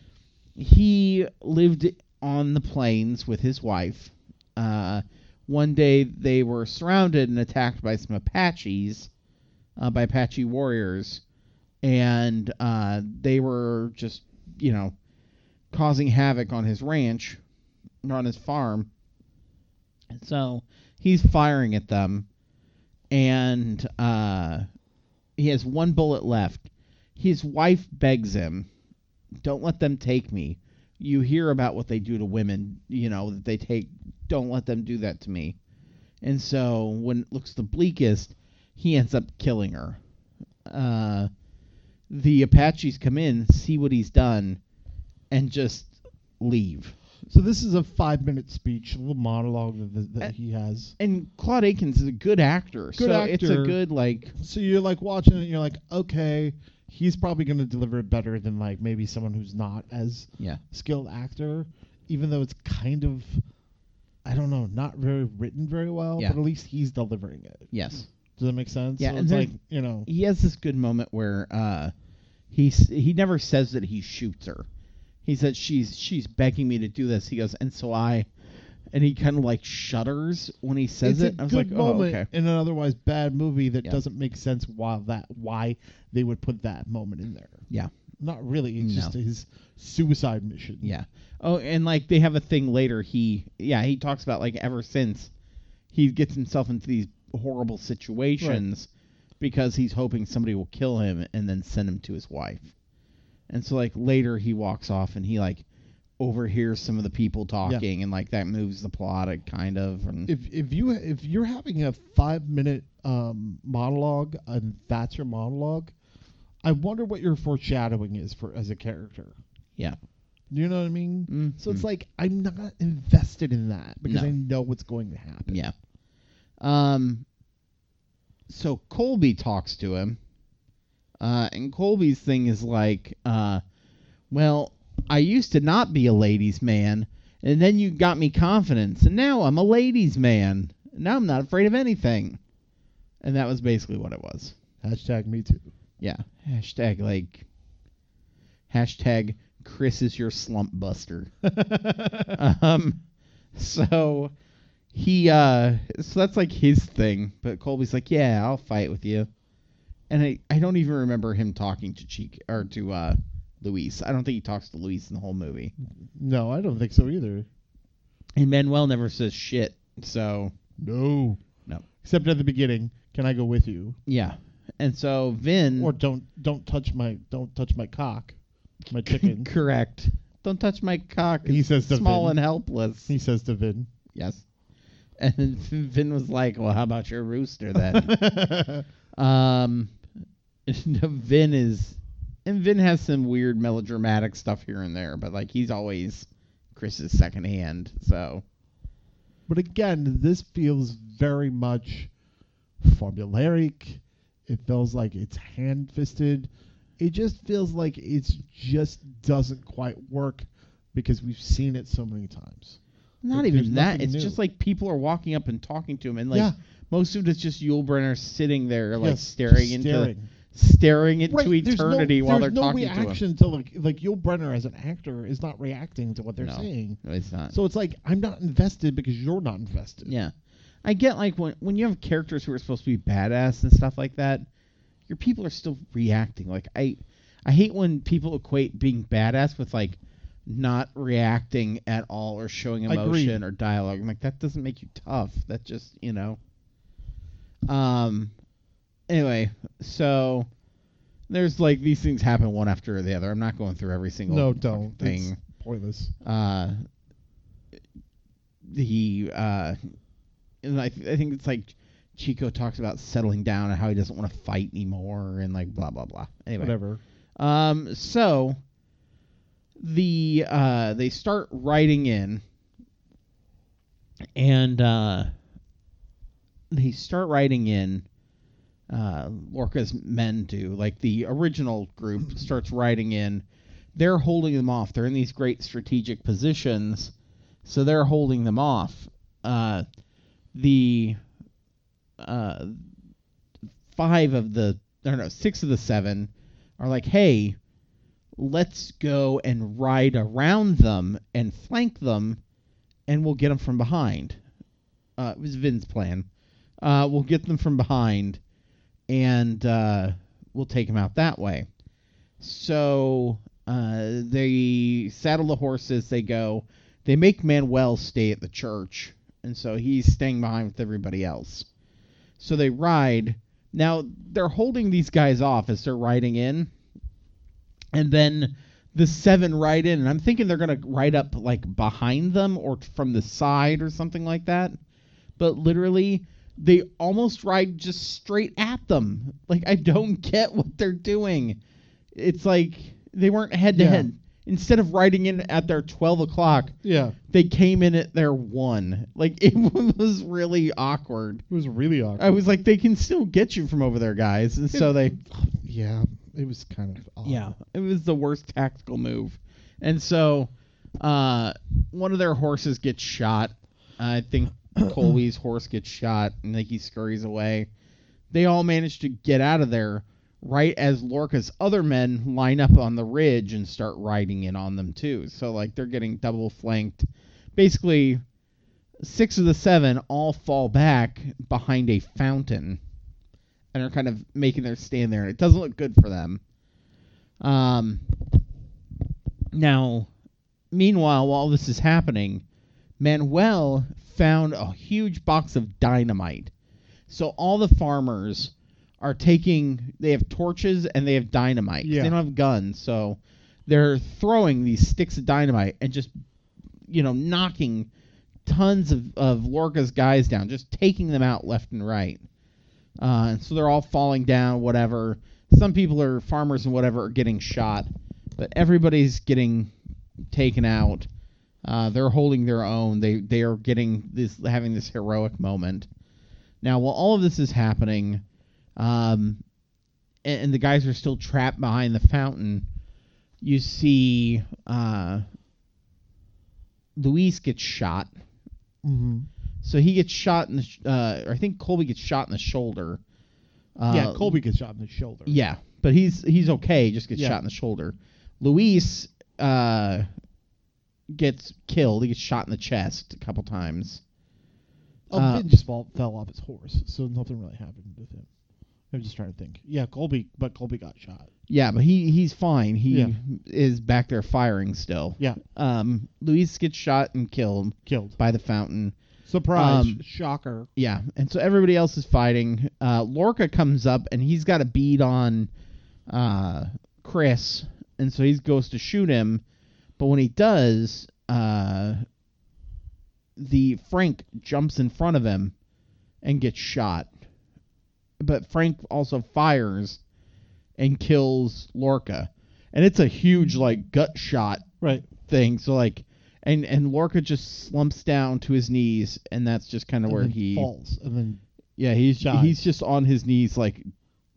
he lived on the plains with his wife. Uh, one day they were surrounded and attacked by some Apaches, uh, by Apache warriors, and uh, they were just, you know, causing havoc on his ranch, or on his farm. And so he's firing at them, and uh, he has one bullet left. His wife begs him, "Don't let them take me. You hear about what they do to women, you know, that they take. Don't let them do that to me." And so when it looks the bleakest, he ends up killing her. Uh, the Apaches come in, see what he's done, and just leave. So this is a five minute speech, a little monologue that, that Uh, he has. And Claude Akins is a good actor. Good so it's a actor. good, like, So you're like watching it and you're like, okay, he's probably going to deliver it better than like maybe someone who's not as yeah. skilled actor, even though it's kind of, I don't know, not very written very well, Yeah. but at least he's delivering it. Yes. Does that make sense? Yeah, So and it's there- like, you know, He has this good moment where uh, he's, he never says that he shoots her. He said, she's she's begging me to do this. He goes, and so I, and he kind of like shudders when he says it's it. a I was good like, oh, moment okay. in an otherwise bad movie that Yeah. doesn't make sense why that why they would put that moment in there. Yeah. Not really. It's No. just his suicide mission. Yeah. Oh, and like they have a thing later. He, yeah, he talks about like ever since he gets himself into these horrible situations because he's hoping somebody will kill him and then send him to his wife. And so like later he walks off and he like overhears some of the people talking and like that moves the plot uh, kind of. And If if you if you're having a five minute um, monologue and that's your monologue, I wonder what your foreshadowing is for as a character. yeah. You know what I mean? Mm, So it's mm. like I'm not invested in that because No. I know what's going to happen. Yeah. Um. So Colby talks to him, uh, and Colby's thing is like, uh, well, I used to not be a ladies' man, and then you got me confidence, and now I'm a ladies' man. Now I'm not afraid of anything. And that was basically what it was. Hashtag me too. Yeah. Hashtag like. Hashtag Chris is your slump buster. um. So. He, uh, so that's like his thing, but Colby's like, yeah, I'll fight with you. And I, I don't even remember him talking to Cheek, or to, uh, Luis. I don't think he talks to Luis in the whole movie. No, I don't think so either. And Manuel never says shit, so, No. no. Except at the beginning, can I go with you? Yeah. And so Vin. Or don't don't touch my don't touch my cock, my chicken. Correct. Don't touch my cock. He It's says to small Vin. and helpless. He says to Vin. Yes. And then Vin was like, well, how about your rooster then? um, Vin is, and Vin has some weird melodramatic stuff here and there, but like he's always Chris's second hand, so. But again, this feels very much formulaic. It feels like it's hand-fisted. It just feels like it just doesn't quite work because we've seen it so many times. Not Like, even there's that. nothing It's new. just like people are walking up and talking to him, and like Yeah. most of it is just Yul Brynner sitting there, like Yes, staring just into staring. staring into Right, there's no- eternity while there's they're no talking to him. reaction to, like like Yul Brynner as an actor is not reacting to what they're No. saying. No, it's not. So it's like I'm not invested because you're not invested. Yeah. I get like when when you have characters who are supposed to be badass and stuff like that, your people are still reacting. Like I I hate when people equate being badass with like not reacting at all or showing emotion Agreed. or dialogue. I'm like, that doesn't make you tough. That just, you know. Um anyway, so there's like these things happen one after the other. I'm not going through every single No, fucking don't. thing. It's pointless. uh the uh and I, th- I think it's like Chico talks about settling down and how he doesn't want to fight anymore and like blah blah blah. Anyway, Whatever. um so the uh they start writing in and uh they start writing in uh Lorca's men do, like the original group starts writing in. They're holding them off. They're in these great strategic positions, so they're holding them off. Uh, the uh, five of the, or no, six of the seven are like, hey, let's go and ride around them and flank them, and we'll get them from behind. Uh, it was Vin's plan. Uh, we'll get them from behind, and uh, we'll take them out that way. So uh, they saddle the horses. They go. They make Manuel stay at the church, and so he's staying behind with everybody else. So they ride. Now they're holding these guys off as they're riding in, and then the seven ride in, and I'm thinking they're gonna ride up like behind them or from the side or something like that. But literally, they almost ride just straight at them. Like, I don't get what they're doing. It's like they weren't head to Yeah. head. Instead of riding in at their twelve o'clock, Yeah. they came in at their one. Like, it was really awkward. It was really awkward. I was like, they can still get you from over there, guys. And so they, Yeah. It was kind of odd. yeah, it was the worst tactical move. And so, uh, one of their horses gets shot. I think Colby's horse gets shot, and like he scurries away. They all manage to get out of there right as Lorca's other men line up on the ridge and start riding in on them too. So like they're getting double flanked. Basically, six of the seven all fall back behind a fountain and are kind of making their stand there. It doesn't look good for them. Um. Now, meanwhile, while this is happening, Manuel found a huge box of dynamite. So all the farmers are taking, they have torches and they have dynamite. 'Cause Yeah. They don't have guns, so they're throwing these sticks of dynamite and just, you know, knocking tons of, of Lorca's guys down, just taking them out left and right. Uh, and so they're all falling down, whatever. Some people are, farmers and whatever, are getting shot, but everybody's getting taken out. Uh, they're holding their own. They they are getting this, having this heroic moment. Now, while all of this is happening, um, and, and the guys are still trapped behind the fountain, you see uh, Luis gets shot. Mm-hmm. So he gets shot in the. Sh- uh, I think Colby gets shot in the shoulder. Uh, yeah, Colby gets shot in the shoulder. Yeah, but he's he's okay. He just gets Yeah. shot in the shoulder. Luis uh, gets killed. He gets shot in the chest a couple times. Oh, Uh, Vin just fall, fell off his horse, so nothing really happened with him. I'm just trying to think. Yeah, Colby, but Colby got shot. Yeah, but he he's fine. He Yeah. is back there firing still. Yeah, Um, Luis gets shot and killed killed. by the fountain. Surprise! Um, Shocker. Yeah, and so everybody else is fighting. Uh, Lorca comes up, and he's got a bead on uh, Chris, and so he goes to shoot him. But when he does, uh, the Frank jumps in front of him and gets shot. But Frank also fires and kills Lorca. And it's a huge, like, gut shot Right. thing. So, like... And and Lorca just slumps down to his knees, and that's just kind of And where then he falls, and then yeah he's dies. he's just on his knees, like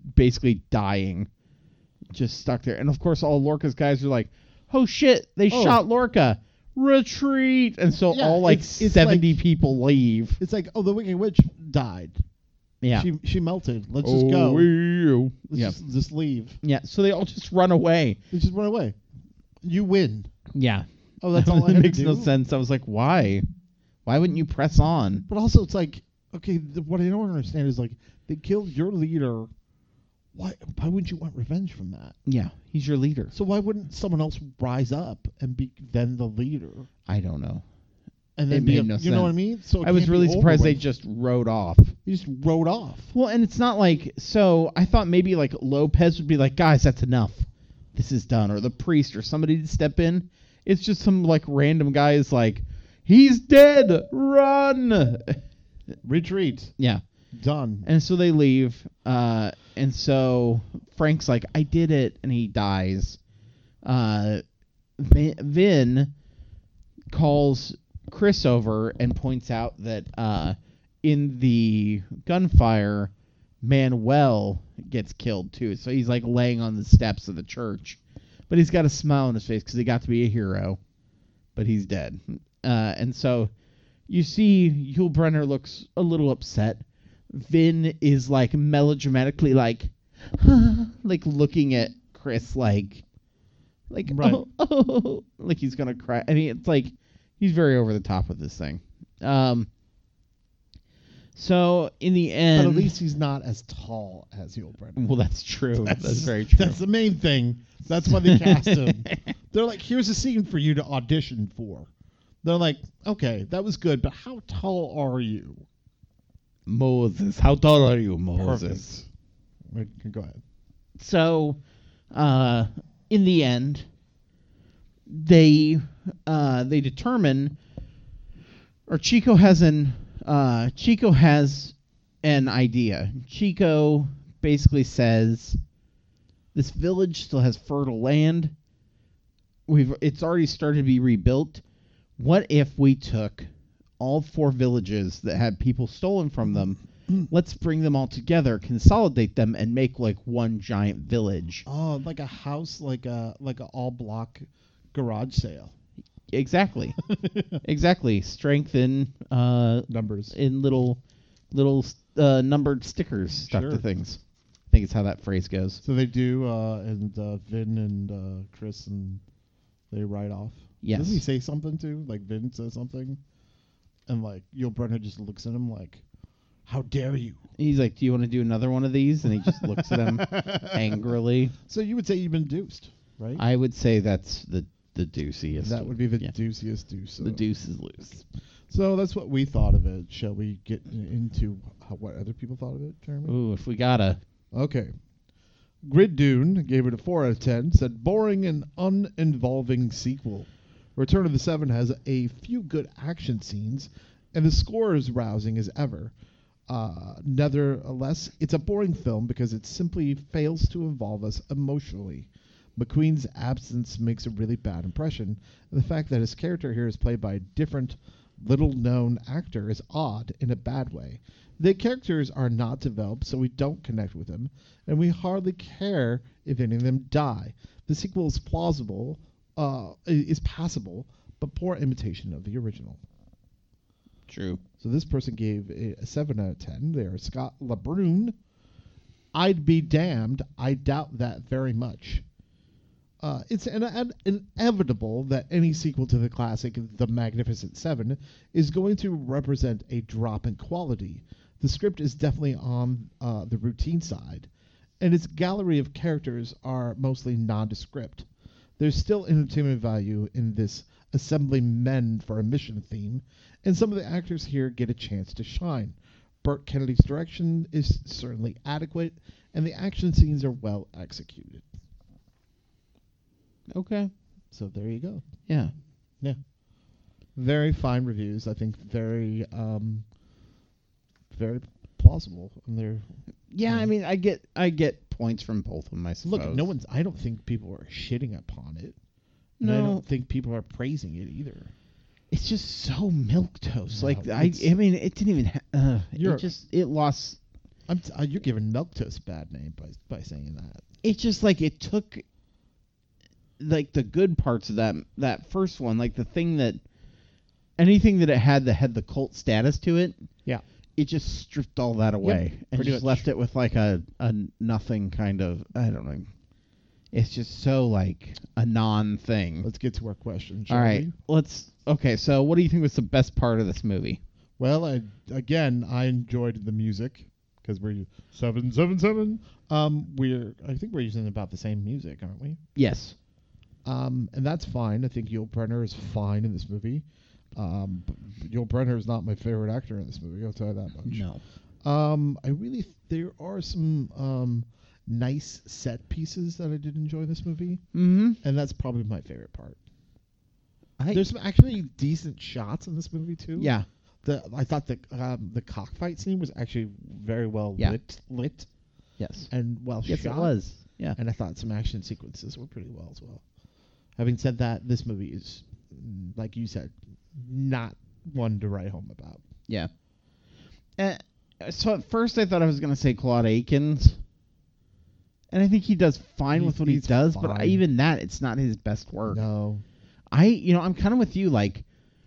basically dying, just stuck there. And of course, all Lorca's guys are like, "Oh shit! They Oh. shot Lorca! Retreat!" And so Yeah, all like it's- it's seventy like- people leave. It's like, oh, the Wicked Witch died. Yeah. She she melted. Let's just go. Oh, Let's yeah. just, just leave. Yeah. So they all just run away. Let's just run away. You win. Yeah. Oh, that's all I It had makes to no do? sense. I was like, why? Why wouldn't you press on? But also, it's like, okay, the, what I don't understand is like they killed your leader. Why? Why wouldn't you want revenge from that? Yeah, he's your leader. So why wouldn't someone else rise up and be then the leader I don't know. and It then be made a, no you know what I sense. mean? So it I was can't be really over surprised they with. just rode off. He just rode off. Well, and it's not like, so I thought maybe like Lopez would be like, guys, that's enough. This is done. Or the priest or somebody to step in. It's just some like random guy is like, he's dead. Run. Retreat. Yeah. Done. And so they leave. Uh, and so Frank's like, I did it. And he dies. Uh, Vin, Vin calls Chris over and points out that uh, in the gunfire, Manuel gets killed too. So he's like laying on the steps of the church. But he's got a smile on his face because he got to be a hero. But he's dead. Uh, and so you see Yul Brynner looks a little upset. Vin is like melodramatically like, like looking at Chris like, like, Right. oh, oh, like he's going to cry. I mean, it's like, he's very over the top with this thing. Um, so in the end, But at least he's not as tall as Yul Brynner. well, that's true. That's, very true. That's the main thing. That's why they cast him. They're like, here's a scene for you to audition for. They're like, okay, that was good, but how tall are you? Moses, how tall are you, Moses? Right, go ahead. So, uh, in the end, they uh, they determine, or Chico has an uh, Chico has an idea. Chico basically says, "This village still has fertile land. We've it's already started to be rebuilt. What if we took all four villages that had people stolen from them?" Let's bring them all together, consolidate them, and make like one giant village. Oh, like a house, like a like a all block garage sale. Exactly, exactly. Strengthen uh, Numbers. in little little uh, numbered stickers stuck Sure. to things. I think it's how that phrase goes. So they do, uh, and uh, Vin and uh, Chris, and they ride off. Yes. Doesn't he say something too? Like Vin says something, and like Yul Brynner just looks at him like, "How dare you?" He's like, "Do you want to do another one of these?" And he just looks at him angrily. So you would say you've been deuced, right? I would say that's the the deuciest. that would be the yeah. deuciest deuce. The deuce is loose. So that's what we thought of it. Shall we get into how, what other people thought of it, Jeremy? Ooh, if we gotta. Okay. Grid Dune gave it a four out of ten, said boring and uninvolving sequel. Return of the Seven has a few good action scenes, and the score is rousing as ever. Uh, nevertheless, it's a boring film because it simply fails to involve us emotionally. McQueen's absence makes a really bad impression, and the fact that his character here is played by a different, little-known actor is odd in a bad way. The characters are not developed, so we don't connect with them, and we hardly care if any of them die. The sequel is plausible, uh, is passable, but poor imitation of the original. True. So this person gave a seven out of ten. They are Scott LeBrun. I'd be damned. I doubt that very much. Uh, it's an, an, inevitable that any sequel to the classic The Magnificent Seven is going to represent a drop in quality. The script is definitely on uh, the routine side, and its gallery of characters are mostly nondescript. There's still entertainment value in this assembling men for a mission theme, and some of the actors here get a chance to shine. Burt Kennedy's direction is certainly adequate, and the action scenes are well executed. Okay. So there you go. Yeah. Yeah. Very fine reviews. I think very, um, very plausible. And they're Yeah, I mean, I get I get points from both of them, I suppose. look. No one's. I don't think people are shitting upon it. And I No. don't think people are praising it either. It's just so milquetoast. No, like I, it's- I mean, it didn't even. Ha- uh, You're- it just it lost. I'm t- uh, you're giving Milquetoast a bad name by by saying that. It's just like it took like the good parts of that that first one, like the thing that anything that it had that had the cult status to it, Yeah. it just stripped all that away and pretty just much. left it with like a a nothing kind of, I don't know. It's just so like a non thing. Let's get to our question. Shall All right, we? let's. Okay, so what do you think was the best part of this movie? Well, I, again, I enjoyed the music because we're seven seven seven. Um, we're I think we're using about the same music, aren't we? Yes. Um, and that's fine. I think Yul Brynner is fine in this movie. Um, but Yul Brynner is not my favorite actor in this movie. I'll tell you that much. No. Um, I really there are some um nice set pieces that I did enjoy in this movie, Mm-hmm. and that's probably my favorite part. I, There's some actually decent shots in this movie too. yeah. The I thought the um, the cockfight scene was actually very well Yeah. lit lit Yes. and well Yes, shot. it was. Yeah. And I thought some action sequences were pretty well as well. Having said that, this movie is, mm, like you said, not one to write home about. Yeah. Uh, so at first I thought I was going to say Claude Akins. And I think he does fine He- with what he he's does, but fine. even that, it's not his best work. No. I, you know, I'm kind of with you. Like,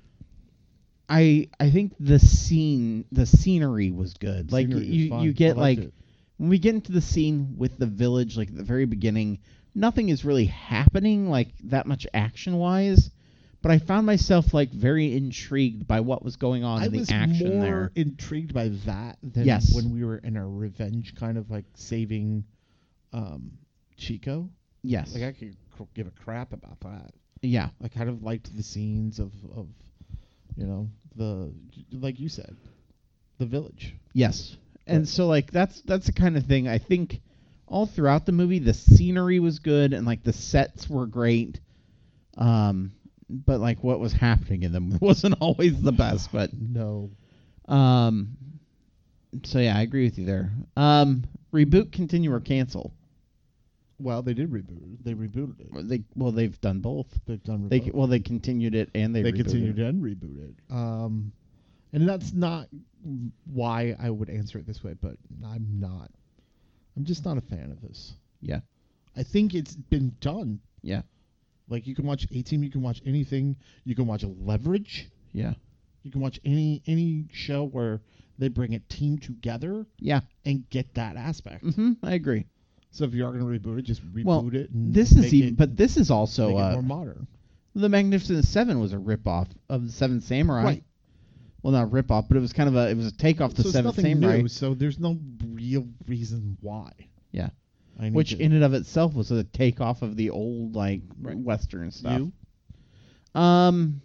I, I think the scene, the scenery was good. Like, Scenery was you, fine. you I get liked like it. when we get into the scene with the village, like at the very beginning, nothing is really happening like that much action wise. But I found myself like very intrigued by what was going on I in the was action more there. intrigued by that than Yes. when we were in our revenge kind of like saving um, Chico. Yes. Like I could cr- give a crap about that. Yeah. I kind of liked the scenes of, of you know, the like you said, the village. Yes. And But- so like that's that's the kind of thing I think all throughout the movie the scenery was good and like the sets were great. Um but like what was happening in them wasn't always the best, but No. um so yeah, I agree with you there. Um reboot, continue or cancel. Well, they did reboot it. They rebooted it. They well they've done both. They've done They reboot. well they continued it and they they rebooted continued it. and reboot it. Um, and that's not why I would answer it this way, but I'm not. I'm just not a fan of this. Yeah. I think it's been done. Yeah. Like you can watch A-Team, you can watch anything. You can watch Leverage. Yeah. You can watch any any show where they bring a team together Yeah. and get that aspect. Mhm. I agree. So if you are going to reboot it, just reboot Well, it. And this make is even it, but this is also make it uh, more modern. The Magnificent Seven was a ripoff of the Seven Samurai. Right. Well, not a ripoff, but it was kind of a it was a takeoff the so it's Seven nothing Samurai. new. So there's no real reason why. Yeah. I need Which to- in and of itself was a takeoff of the old like Right. Western stuff. You? Um,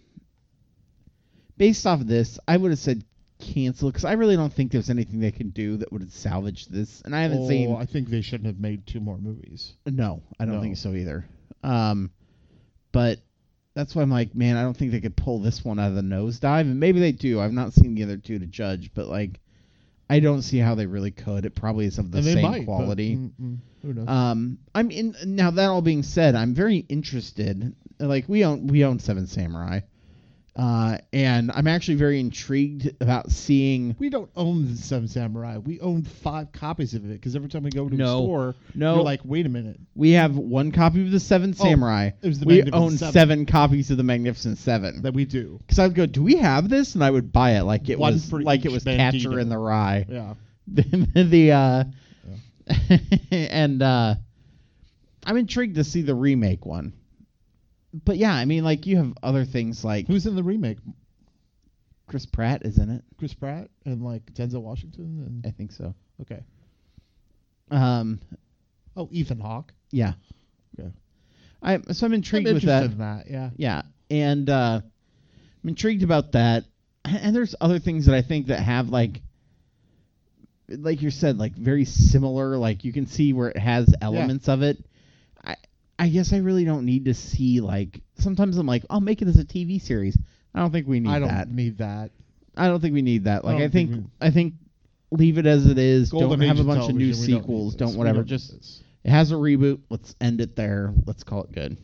based off of this, I would have said cancel because I really don't think there's anything they can do that would salvage this, and I haven't Oh, seen. I think they shouldn't have made two more movies. No, I don't No. think so either. Um, but that's why I'm like, man, I don't think they could pull this one out of the nosedive, and maybe they do. I've not seen the other two to judge, but like, I don't see how they really could. It probably is of the and they same might, but, quality. mm, mm, who knows? Um, I'm in now. That all being said, I'm very interested. Like we own we own Seven Samurai, uh, and I'm actually very intrigued about seeing. we don't own the Seven Samurai. We own five copies of it because every time we go to No. a store, No. you're like, wait a minute. We have one copy of the Seven Oh, Samurai. it was the we Magnificent own Seven. seven copies of the Magnificent Seven. That we do. Because I'd go, do we have this? And I would buy it like it One was for like it each was Bandito. Catcher in the Rye. Yeah. the, the uh, and uh, I'm intrigued to see the remake one. But yeah, I mean, like you have other things like Who's in the remake? Chris Pratt is in it. Chris Pratt and like Denzel Washington and I think so. okay. Um, Oh, Ethan Hawke. yeah. Okay. I so I'm intrigued I'm with interested that. in that. Yeah. Yeah, and uh, I'm intrigued about that. And there's other things that I think that have like, like you said, like very similar. Like you can see where it has elements of it. I I guess I really don't need to see like. Sometimes I'm like, I'll make it as a T V series. I don't think we need I don't that. need that. I don't think we need that. Like don't I think think I think leave it as it is. Golden don't have Age a of bunch of new television, we don't need sequels. this. Don't We whatever. don't need Just this. it has a reboot. Let's end it there. Let's call it good.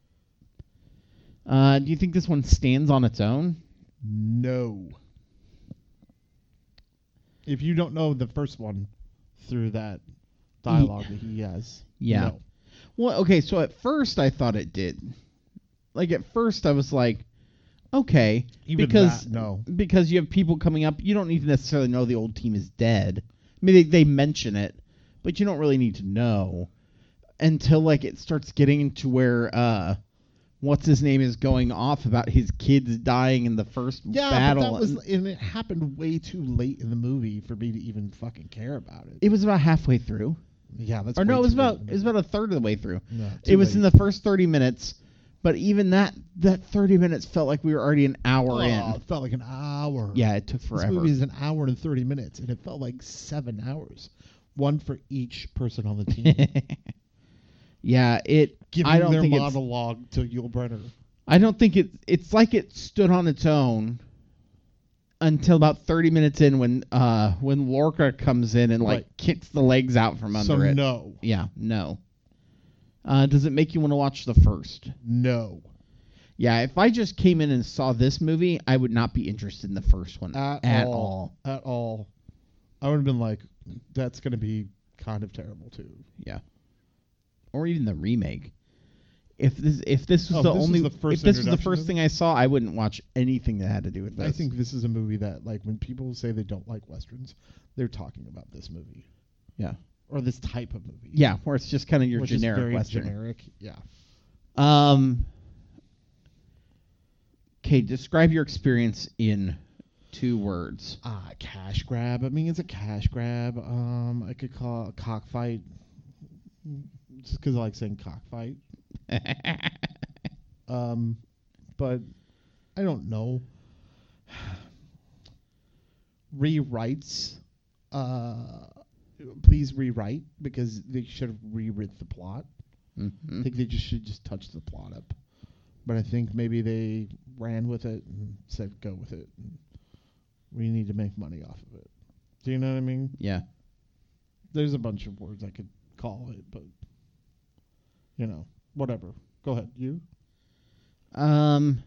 Uh, do you think this one stands on its own? No. If you don't know the first one, through that dialogue that he has. Yeah. No. Well, okay, so at first I thought it did. Like at first I was like, okay, Even because that, no. because you have people coming up, you don't need to necessarily know the old team is dead. I mean, they, they mention it, but you don't really need to know until like it starts getting into where uh, what's his name is going off about his kids dying in the first Yeah, battle. but that was, and and it happened way too late in the movie for me to even fucking care about it. it was about halfway through, yeah, that's or no, way it was too late about in the it was movie. about a third of the way through. No, It too was in late. the first thirty minutes, but even that that thirty minutes felt like we were already an hour Oh, in. it felt like an hour. Yeah, it took This forever. movie is an hour and thirty minutes, and it felt like seven hours. One for each person on the team. Yeah, it. Giving I don't their think it's. monologue to Yul Brynner. I don't think it. It's like it stood on its own until about thirty minutes in, when uh when Lorca comes in and like Right. kicks the legs out from under So it. no. Yeah, no. Uh, does it make you want to watch the first? No. Yeah, if I just came in and saw this movie, I would not be interested in the first one At, at all. all. At all. I would have been like, that's going to be kind of terrible, too. Yeah. Or even the remake. If this if this was Oh, the this was only the first if this was the introduction first of- thing I saw, I wouldn't watch anything that had to do with this. I think this is a movie that, like, when people say they don't like Westerns, they're talking about this movie. Yeah. Or this type of movie. Yeah, where it's just kind of your Which is generic very Western. generic. Yeah. Um. Okay, describe your experience in two words. Ah, cash grab. I mean, it's a cash grab. Um, I could call it a cockfight. Just because I like saying cockfight. Um, but I don't know. Rewrites. Uh, please rewrite, because they should have rewritten the plot. I Mhm. think they just should just touch the plot up. But I think maybe they ran with it and said go with it. And we need to make money off of it. Do you know what I mean? Yeah. There's a bunch of words I could call it, but you know, whatever. Go ahead. You? Um.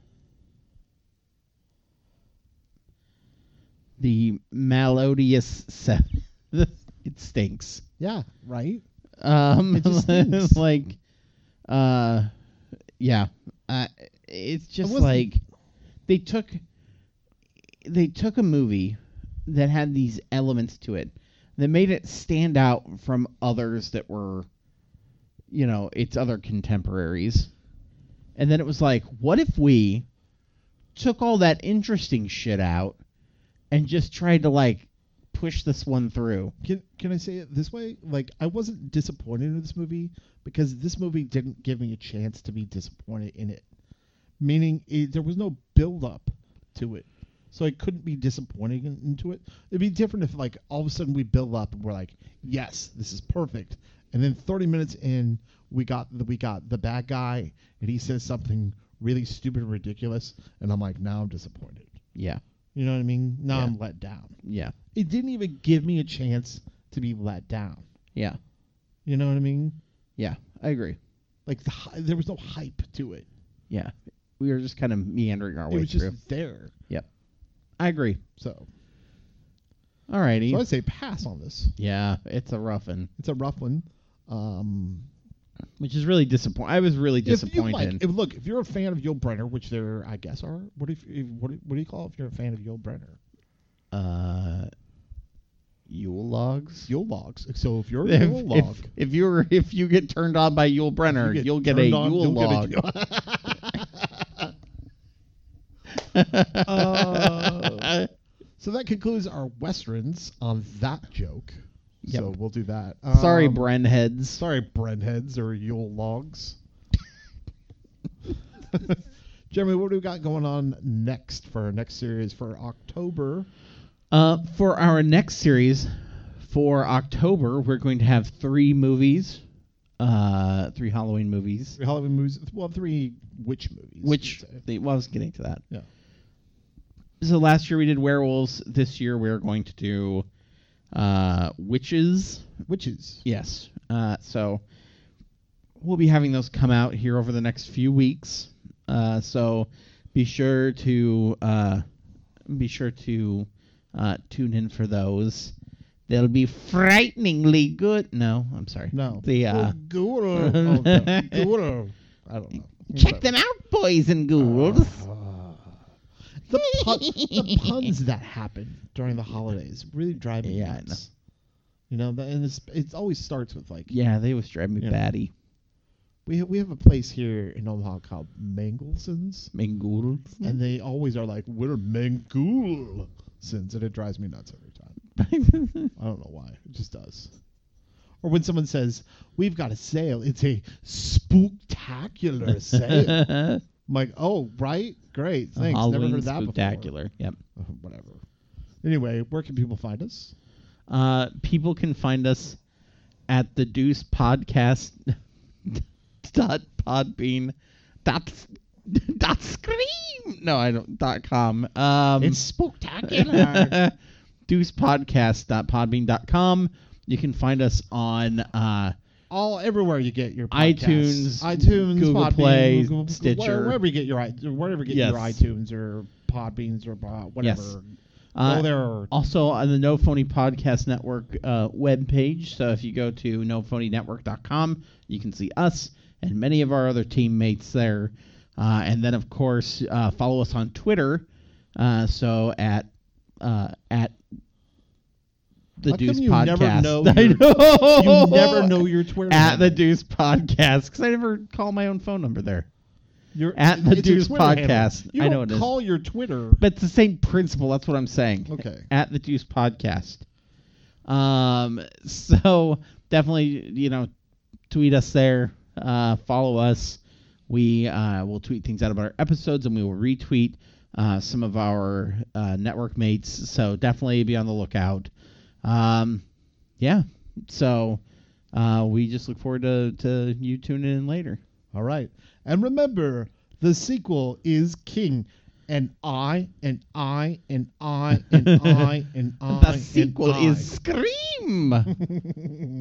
The melodious seven. It stinks. Yeah, right? Um, It just stinks. like, uh, yeah. Uh, it's just wasn't- like they took they took a movie that had these elements to it that made it stand out from others that were, you know, its other contemporaries. And then it was like, what if we took all that interesting shit out and just tried to like push this one through? Can can I say it this way? Like, I wasn't disappointed in this movie because this movie didn't give me a chance to be disappointed in it. Meaning, it, there was no build up to it, so I couldn't be disappointed in, into it. It'd be different if, like, all of a sudden we build up and we're like, yes, this is perfect, and then thirty minutes in, we got the we got the bad guy, and he says something really stupid and ridiculous, and I'm like, now I'm disappointed. Yeah. You know what I mean? Now Yeah. I'm let down. Yeah. It didn't even give me a chance to be let down. Yeah. You know what I mean? Yeah. I agree. Like the hy- there was no hype to it. Yeah. We were just kind of meandering our It way was through. just there. Yep. I agree. So, Alrighty. so I'd say pass on this. Yeah, it's a rough one, It's a rough one. Um, which is really disappointing. I was really if you disappointed. like, if, look, if you're a fan of Yul Brynner, which there I guess are, what if, if what, do- what do you call it if you're a fan of Yul Brynner? uh, Yule logs. Yule logs. So if you're a If, Yule log, if, if you're if you get turned on by Yul Brenner, you get you'll get a turned on, Yule you'll log. get a- Uh, so that concludes our westerns on that joke. Yep. So we'll do that. Sorry, Um, Bren heads. Sorry, breadheads or Yule logs. Jeremy, what do we got going on next for our next series for October? Uh, for our next series, for October, we're going to have three movies, uh, three Halloween movies. Three Halloween movies. Well, three witch movies. Which you'd say. they, well, I was getting to that. Yeah. So last year we did werewolves. This year we're going to do uh, witches. Witches. Yes. Uh, so we'll be having those come out here over the next few weeks. Uh, so be sure to uh, be sure to uh, tune in for those. They'll be frighteningly good. No, I'm sorry. No. The uh, Ghoul. Oh, no. Ghoul. I don't know. check them out, boys and ghouls. The, pun- the puns that happen during the holidays really drive me Yeah, I nuts. You know, the- and it's, it always starts with like Yeah, they always drive me Yeah. batty. we have, we have a place here in Omaha called Mangelsons, Mangools. and they always are like, "We're Mangulsons," and it drives me nuts every time. I don't know why, it just does. Or when someone says, "We've got a sale," it's a spooktacular sale. I'm like, "Oh, right, great, thanks." Never Halloween heard that spectacular. Yep. before. Uh, Whatever. Anyway, where can people find us? Uh, people can find us at the Deuce Podcast dot podbean dot dot scream. No, I don't dot com. Um, It's spectacular. Deuce Podcast dot podbean dot com. You can find us on uh, All everywhere you get your podcasts. iTunes, iTunes, Google Podbean, Play, Google, Stitcher. wherever you get your i- wherever you get Yes. your iTunes or Podbeans or uh, whatever. Yes. Go Uh, there. Also on the No Phony Podcast Network uh, webpage. So if you go to no phony network dot com, you can see us and many of our other teammates there. Uh, and then, of course, uh, follow us on Twitter. Uh, so at uh, at the How come Deuce you Podcast. never know I your- know. You never know your Twitter At the handle. Deuce Podcast, because I never call my own phone number there. Your- at the it's a Deuce Twitter handle. Podcast. You I don't know it is. call your Twitter. But it's the same principle. That's what I'm saying. Okay. At the Deuce Podcast. Um. So definitely, you know, tweet us there. Uh, follow us. We uh, will tweet things out about our episodes, and we will retweet uh, some of our uh, network mates. So definitely be on the lookout. Um. Yeah. So uh, we just look forward to to you tuning in later. All right. And remember, the sequel is king. And I, and I, and I, and I, and I. The sequel and I. is Scream.